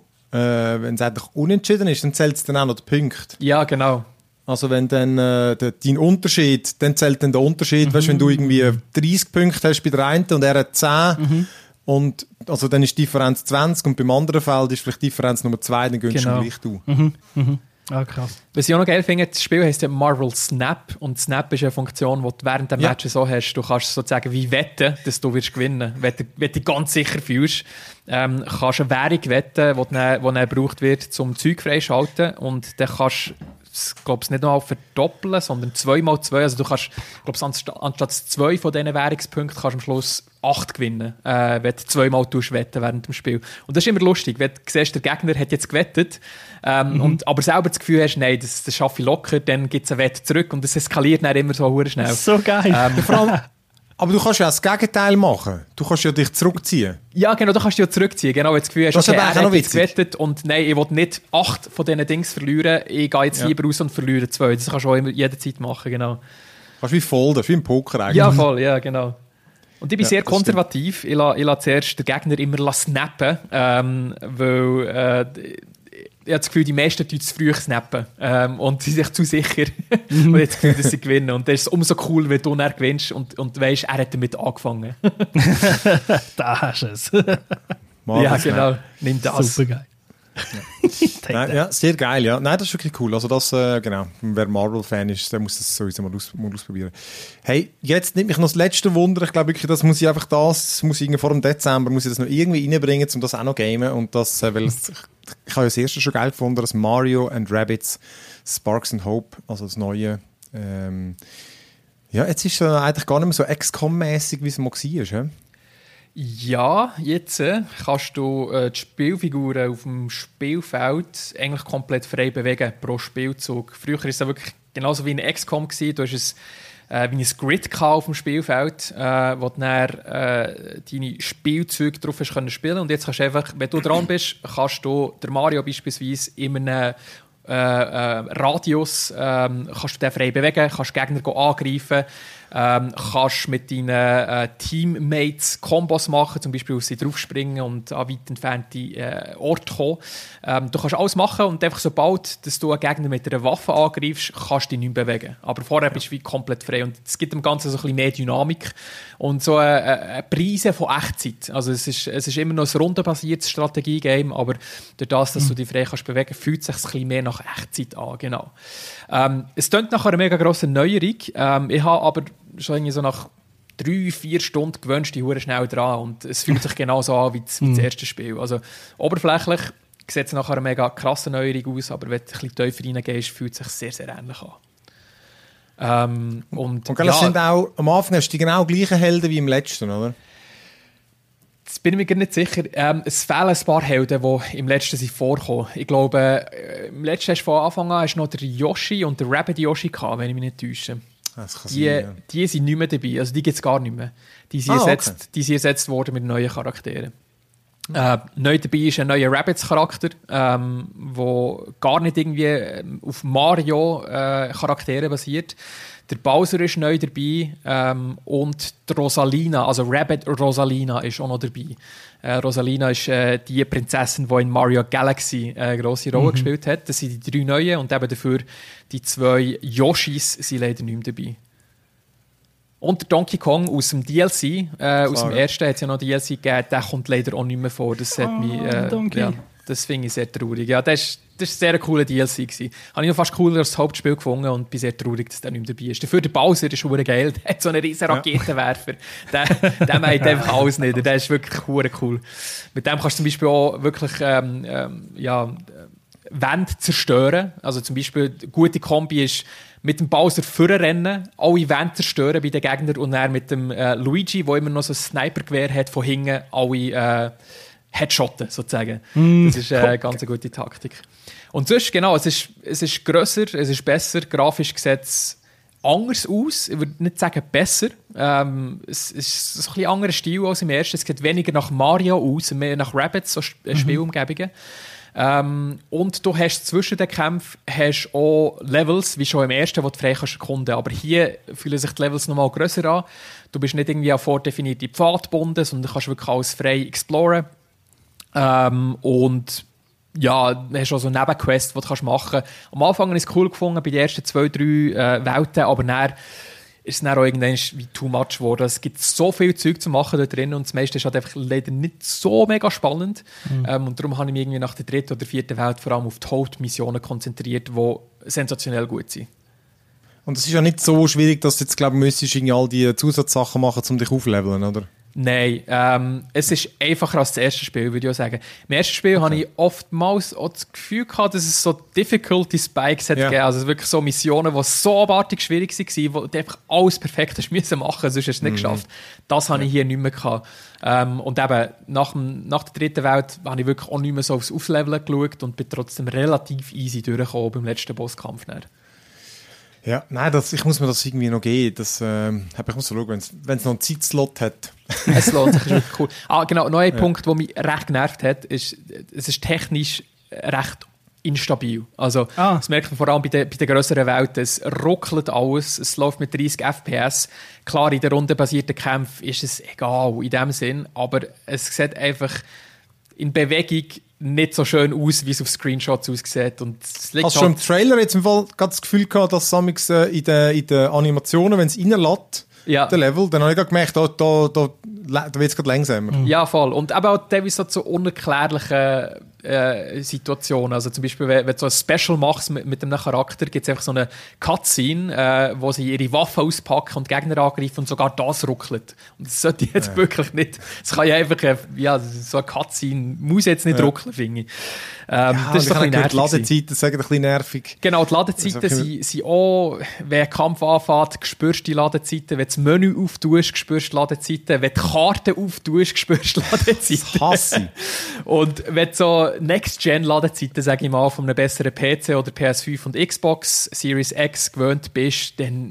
es eigentlich unentschieden ist, dann zählt es dann auch noch die Punkte. Ja, genau. Also wenn dann dein Unterschied, dann zählt dann der Unterschied. Weißt, wenn du irgendwie 30 Punkte hast bei der einen und er hat 10 und also dann ist die Differenz 20 und beim anderen Feld ist vielleicht die Differenz Nummer 2, dann gönnst du gleich du. Ah, krass. Was ich auch noch geil finde, das Spiel heisst ja Marvel Snap und Snap ist eine Funktion, die du während der Matches so hast. Du kannst sozusagen wie wetten, dass du wirst gewinnen. Wenn du dich ganz sicher fühlst, kannst du eine Währung wetten, die dann gebraucht wird, um Zeug freischalten und dann kannst du glaube nicht nur verdoppeln, sondern 2x2. Also du kannst, anstatt 2 von diesen Währungspunkten kannst du am Schluss 8 gewinnen, wenn du 2-mal wetten während dem Spiel. Und das ist immer lustig, wenn du siehst, der Gegner hat jetzt gewettet, aber selber das Gefühl hast, nein, das schaffe ich locker, dann gibt es eine Wette zurück und das eskaliert dann immer so schnell. So geil. Vor allem, aber du kannst ja das Gegenteil machen. Du kannst ja dich zurückziehen. Ja, genau, du kannst dich ja zurückziehen. Genau, wenn du das Gefühl hast, okay, er hat jetzt gewettet und nein, ich will nicht 8 von diesen Dings verlieren. Ich gehe jetzt lieber raus und verliere 2. Das kannst du auch immer jederzeit machen, genau. Kannst wie voll, das ist wie im Poker eigentlich. Ja, voll, ja, genau. Und ich bin sehr konservativ. Ich lasse zuerst den Gegner immer snappen, weil ich habe das Gefühl, die meisten tun zu früh snappen und sind sich zu sicher und jetzt das Gefühl, dass sie gewinnen. Und das ist umso cool, wenn du dann gewinnst und weisst, er hat damit angefangen. Da hast du es. Ja, genau. Nimm das. Super geil. Ja. Ja, sehr geil, ja. Nein, das ist wirklich cool. Also das, genau, wer Marvel-Fan ist, der muss das sowieso mal ausprobieren. Hey, jetzt nimmt mich noch das letzte Wunder. Ich glaube wirklich, das muss ich einfach vor dem Dezember muss ich das noch irgendwie reinbringen, um das auch noch gamen. Und das, weil ich habe ja das erste schon geil gefunden, das Mario and Rabbids Sparks and Hope, also das neue. Ja, jetzt ist es eigentlich gar nicht mehr so XCOM-mäßig, wie es mal war. Ja, jetzt kannst du die Spielfiguren auf dem Spielfeld eigentlich komplett frei bewegen pro Spielzug. Früher war es wirklich genauso wie ein XCOM gewesen. Du hast wie ein Grid auf dem Spielfeld, wo du dann deine Spielzeuge drauf hast können spielen. Und jetzt kannst du einfach, wenn du dran bist, kannst du der Mario beispielsweise in einem Radius kannst du den frei bewegen, kannst Gegner angreifen, kannst mit deinen Teammates Kombos machen, zum Beispiel auf sie draufspringen und an weit entfernte Orte kommen. Du kannst alles machen und einfach sobald dass du einen Gegner mit einer Waffe angreifst, kannst du dich nicht bewegen. Aber vorher bist du wie komplett frei und es gibt dem Ganzen so ein bisschen mehr Dynamik und so eine Preise von Echtzeit. Also es ist immer noch ein rundenbasiertes Strategie-Game, aber durch das, dass du dich frei kannst bewegen, fühlt es sich ein bisschen mehr nach Echtzeit an. Genau. Es klingt nach einer mega grossen Neuerung. Ich habe aber schon irgendwie so nach 3-4 Stunden gewünscht, die Hure schnell dran und es fühlt sich genauso an wie das erste Spiel. Also oberflächlich sieht es nach einer mega krassen Neuerung aus, aber wenn du ein bisschen tiefer reingehst, fühlt es sich sehr, sehr ähnlich an. Und es sind auch, am Anfang hast du die genau gleichen Helden wie im letzten, oder? Jetzt bin ich mir gar nicht sicher. Es fehlen ein paar Helden, die im letzten sind vorkommen. Ich glaube, im letzten hast du von Anfang an noch der Yoshi und der Rabbit Yoshi gehabt, wenn ich mich nicht täusche. Die sind nicht mehr dabei, also die gibt es gar nicht mehr. Die sind ersetzt worden mit neuen Charakteren. Neu dabei ist ein neuer Rabbids-Charakter, der gar nicht irgendwie auf Mario-Charakteren basiert. Der Bowser ist neu dabei und die Rosalina, also Rabbid Rosalina, ist auch noch dabei. Rosalina ist die Prinzessin, die in Mario Galaxy eine grosse Rolle gespielt hat. Das sind die 3 neuen und eben dafür die 2 Yoshis sind leider nicht mehr dabei. Und der Donkey Kong aus dem DLC, aus dem ersten hat es ja noch DLC gegeben, der kommt leider auch nicht mehr vor. Das hat mich, das finde ich sehr traurig. Ja, das war ein sehr cooler DLC gewesen. Habe ich noch fast cooler als das Hauptspiel gefunden und bin sehr traurig, dass der nicht mehr dabei ist. Dafür der Bowser ist verdammt geil. Der hat so einen riesen Raketenwerfer. Der meint einfach alles nicht. Der ist wirklich verdammt cool. Mit dem kannst du zum Beispiel auch wirklich Wände zerstören. Also zum Beispiel eine gute Kombi ist mit dem Bowser vorrennen, alle Wände zerstören bei den Gegnern und dann mit dem Luigi, der immer noch so ein Snipergewehr hat, von hinten alle Headshotten sozusagen. Das ist eine ganz gute Taktik. Und sonst, genau, es ist grösser, es ist besser, grafisch sieht es anders aus. Ich würde nicht sagen besser. Es ist so ein bisschen anderer Stil als im ersten. Es sieht weniger nach Mario aus, mehr nach Rabbids, so Spielumgebungen. Und du hast zwischen den Kämpfen auch Levels, wie schon im ersten, wo du frei kannst erkunden. Aber hier fühlen sich die Levels nochmal grösser an. Du bist nicht irgendwie an vordefinierte Pfad gebunden, sondern du kannst wirklich alles frei exploren. Und ja, du hast auch so Nebenquests, die du machen kannst. Am Anfang habe ich es cool gefunden, bei den ersten 2-3 Welten, aber dann ist es dann auch irgendwann wie too much geworden. Es gibt so viel Zeug zu machen da drin und das meiste ist halt einfach leider nicht so mega spannend. Und darum habe ich mich irgendwie nach der 3. oder 4. Welt vor allem auf die Hauptmissionen konzentriert, die sensationell gut sind. Und es ist ja nicht so schwierig, dass du jetzt, glaube ich, müsstest all die Zusatzsachen machen, um dich aufzuleveln, oder? Nein, es ist einfacher als das erste Spiel, würde ich auch sagen. Im ersten Spiel hatte ich oftmals auch das Gefühl gehabt, dass es so Difficulty Spikes hat gegeben. Also wirklich so Missionen, die so abartig schwierig waren, wo du einfach alles perfekt hast müssen machen, sonst hast du es nicht geschafft. Das hatte ich hier nicht mehr gehabt. Und eben, nach der 3. Welt habe ich wirklich auch nicht mehr so aufs Aufleveln geschaut und bin trotzdem relativ easy durchgekommen beim letzten Bosskampf. Ja, nein, ich muss mir das irgendwie noch geben. Ich muss schauen, wenn es noch einen Zeitslot hat. Es lohnt sich, ist wirklich cool. Genau, noch ein Punkt, der mich recht genervt hat, ist, es ist technisch recht instabil. Also, das merkt man vor allem bei den grösseren Welten. Es ruckelt alles, es läuft mit 30 FPS. Klar, in den rundenbasierten Kämpfen ist es egal, in dem Sinn, aber es sieht einfach in Bewegung nicht so schön aus, wie es auf Screenshots aussieht. Und hast du schon im Trailer jetzt im Fall das Gefühl gehabt, dass es in den Animationen, wenn es reinlässt, der Level, dann habe ich gemerkt, da wird es gerade langsamer. Ja, voll. Und eben auch teilweise so unerklärliche Situationen. Also zum Beispiel, wenn du so ein Special machst mit einem Charakter, gibt es einfach so eine Cutscene, wo sie ihre Waffen auspacken und Gegner angreifen und sogar das ruckelt. Und das sollte jetzt wirklich nicht. Es kann ja einfach, so eine Cutscene muss jetzt nicht ruckeln, finde ich. Das ist so ein bisschen die Ladezeiten sagen ein bisschen nervig. Genau, die Ladezeiten sind auch, wenn ein Kampf anfängt, spürst du die Ladezeiten. Wenn du das Menü auftust, spürst du die Ladezeiten. Wenn du die Karte auftust, spürst du die Ladezeiten. Das hasse ich. Und wenn du so Next-Gen-Ladezeiten, sage ich mal, von einem besseren PC oder PS5 und Xbox Series X gewöhnt bist, dann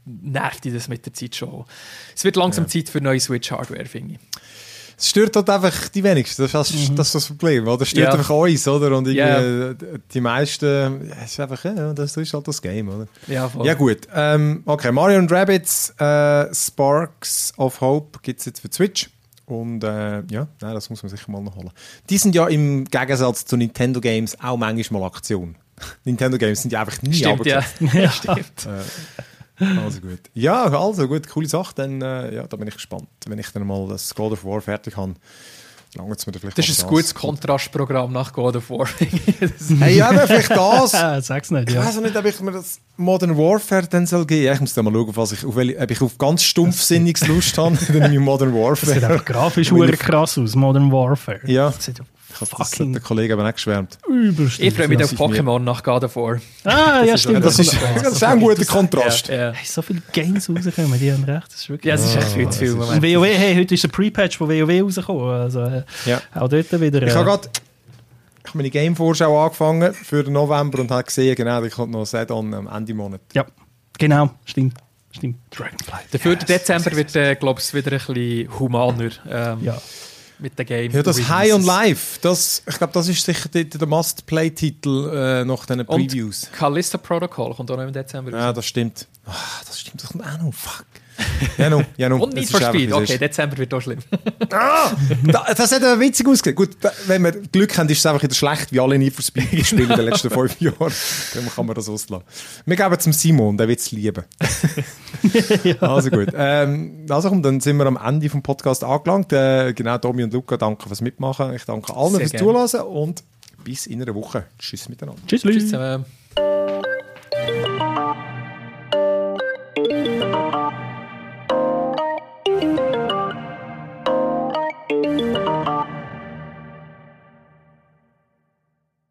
nervt dich das mit der Zeit schon. Es wird langsam Zeit für neue Switch-Hardware, finde ich. Es stört halt einfach die wenigsten, das ist das Problem, oder? Es stört einfach uns, oder? Und die meisten, es ist einfach, das ist halt das Game, oder? Ja, voll. Ja gut, okay, Mario & Rabbids Sparks of Hope gibt es jetzt für Switch und das muss man sicher mal noch holen. Die sind ja im Gegensatz zu Nintendo Games auch manchmal mal Aktion. Nintendo Games sind ja einfach nie abgekauft. Ja, stimmt. Also gut. Ja, also gut, coole Sache. Dann da bin ich gespannt. Wenn ich dann mal das God of War fertig habe, lange es mir vielleicht. Das ist ein gutes Kontrastprogramm nach God of War. Hey, ja, vielleicht das. Sag's nicht, ja. Ich weiß nicht, ob ich mir das Modern Warfare dann soll geben. Ich muss dann mal schauen, ob ich auf ganz stumpfsinniges Lust habe, dann nehme ich Modern Warfare. Das sieht einfach grafisch krass aus, Modern Warfare. Ja. Das hat der Kollege aber nicht geschwärmt. Ich freue mich auf Pokémon nach God of War. Ja, stimmt. Das ist auch ein guter Kontrast. Hey, so viele Games rauskommen, die haben recht. Das ist wirklich es ist echt viel zu viel. Und WoW, hey, heute ist ein Pre-Patch von WoW rausgekommen. Also, auch dort wieder. Ich habe meine Game-Vorschau angefangen für den November und habe gesehen, genau, ich kommt noch ein Add-on am Ende Monat. Ja, genau, stimmt. Dragonfly. Dafür der Dezember wird, glaube ich, wieder ein bisschen humaner. Mit dem Game. Ja, das High on Life, ich glaube, das ist sicher der Must-Play-Titel nach diesen Previews. Und Callisto Protocol kommt auch noch im Dezember raus. Ja, das stimmt. Das kommt auch noch. Fuck. Ja, no. Und Need for Speed. Okay, Dezember wird auch schlimm. Das hat witzig ausgesehen. Gut, wenn wir Glück haben, ist es einfach wieder schlecht, wie alle Need for Speed gespielt in den letzten 5 Jahren. Dann kann man das auslassen. Wir geben es dem Simon, der wird es lieben. Also gut. Dann sind wir am Ende vom Podcast angelangt. Genau, Domi und Luca, danke fürs Mitmachen. Ich danke allen fürs Zuhören und bis in einer Woche. Tschüss miteinander. Tschüss.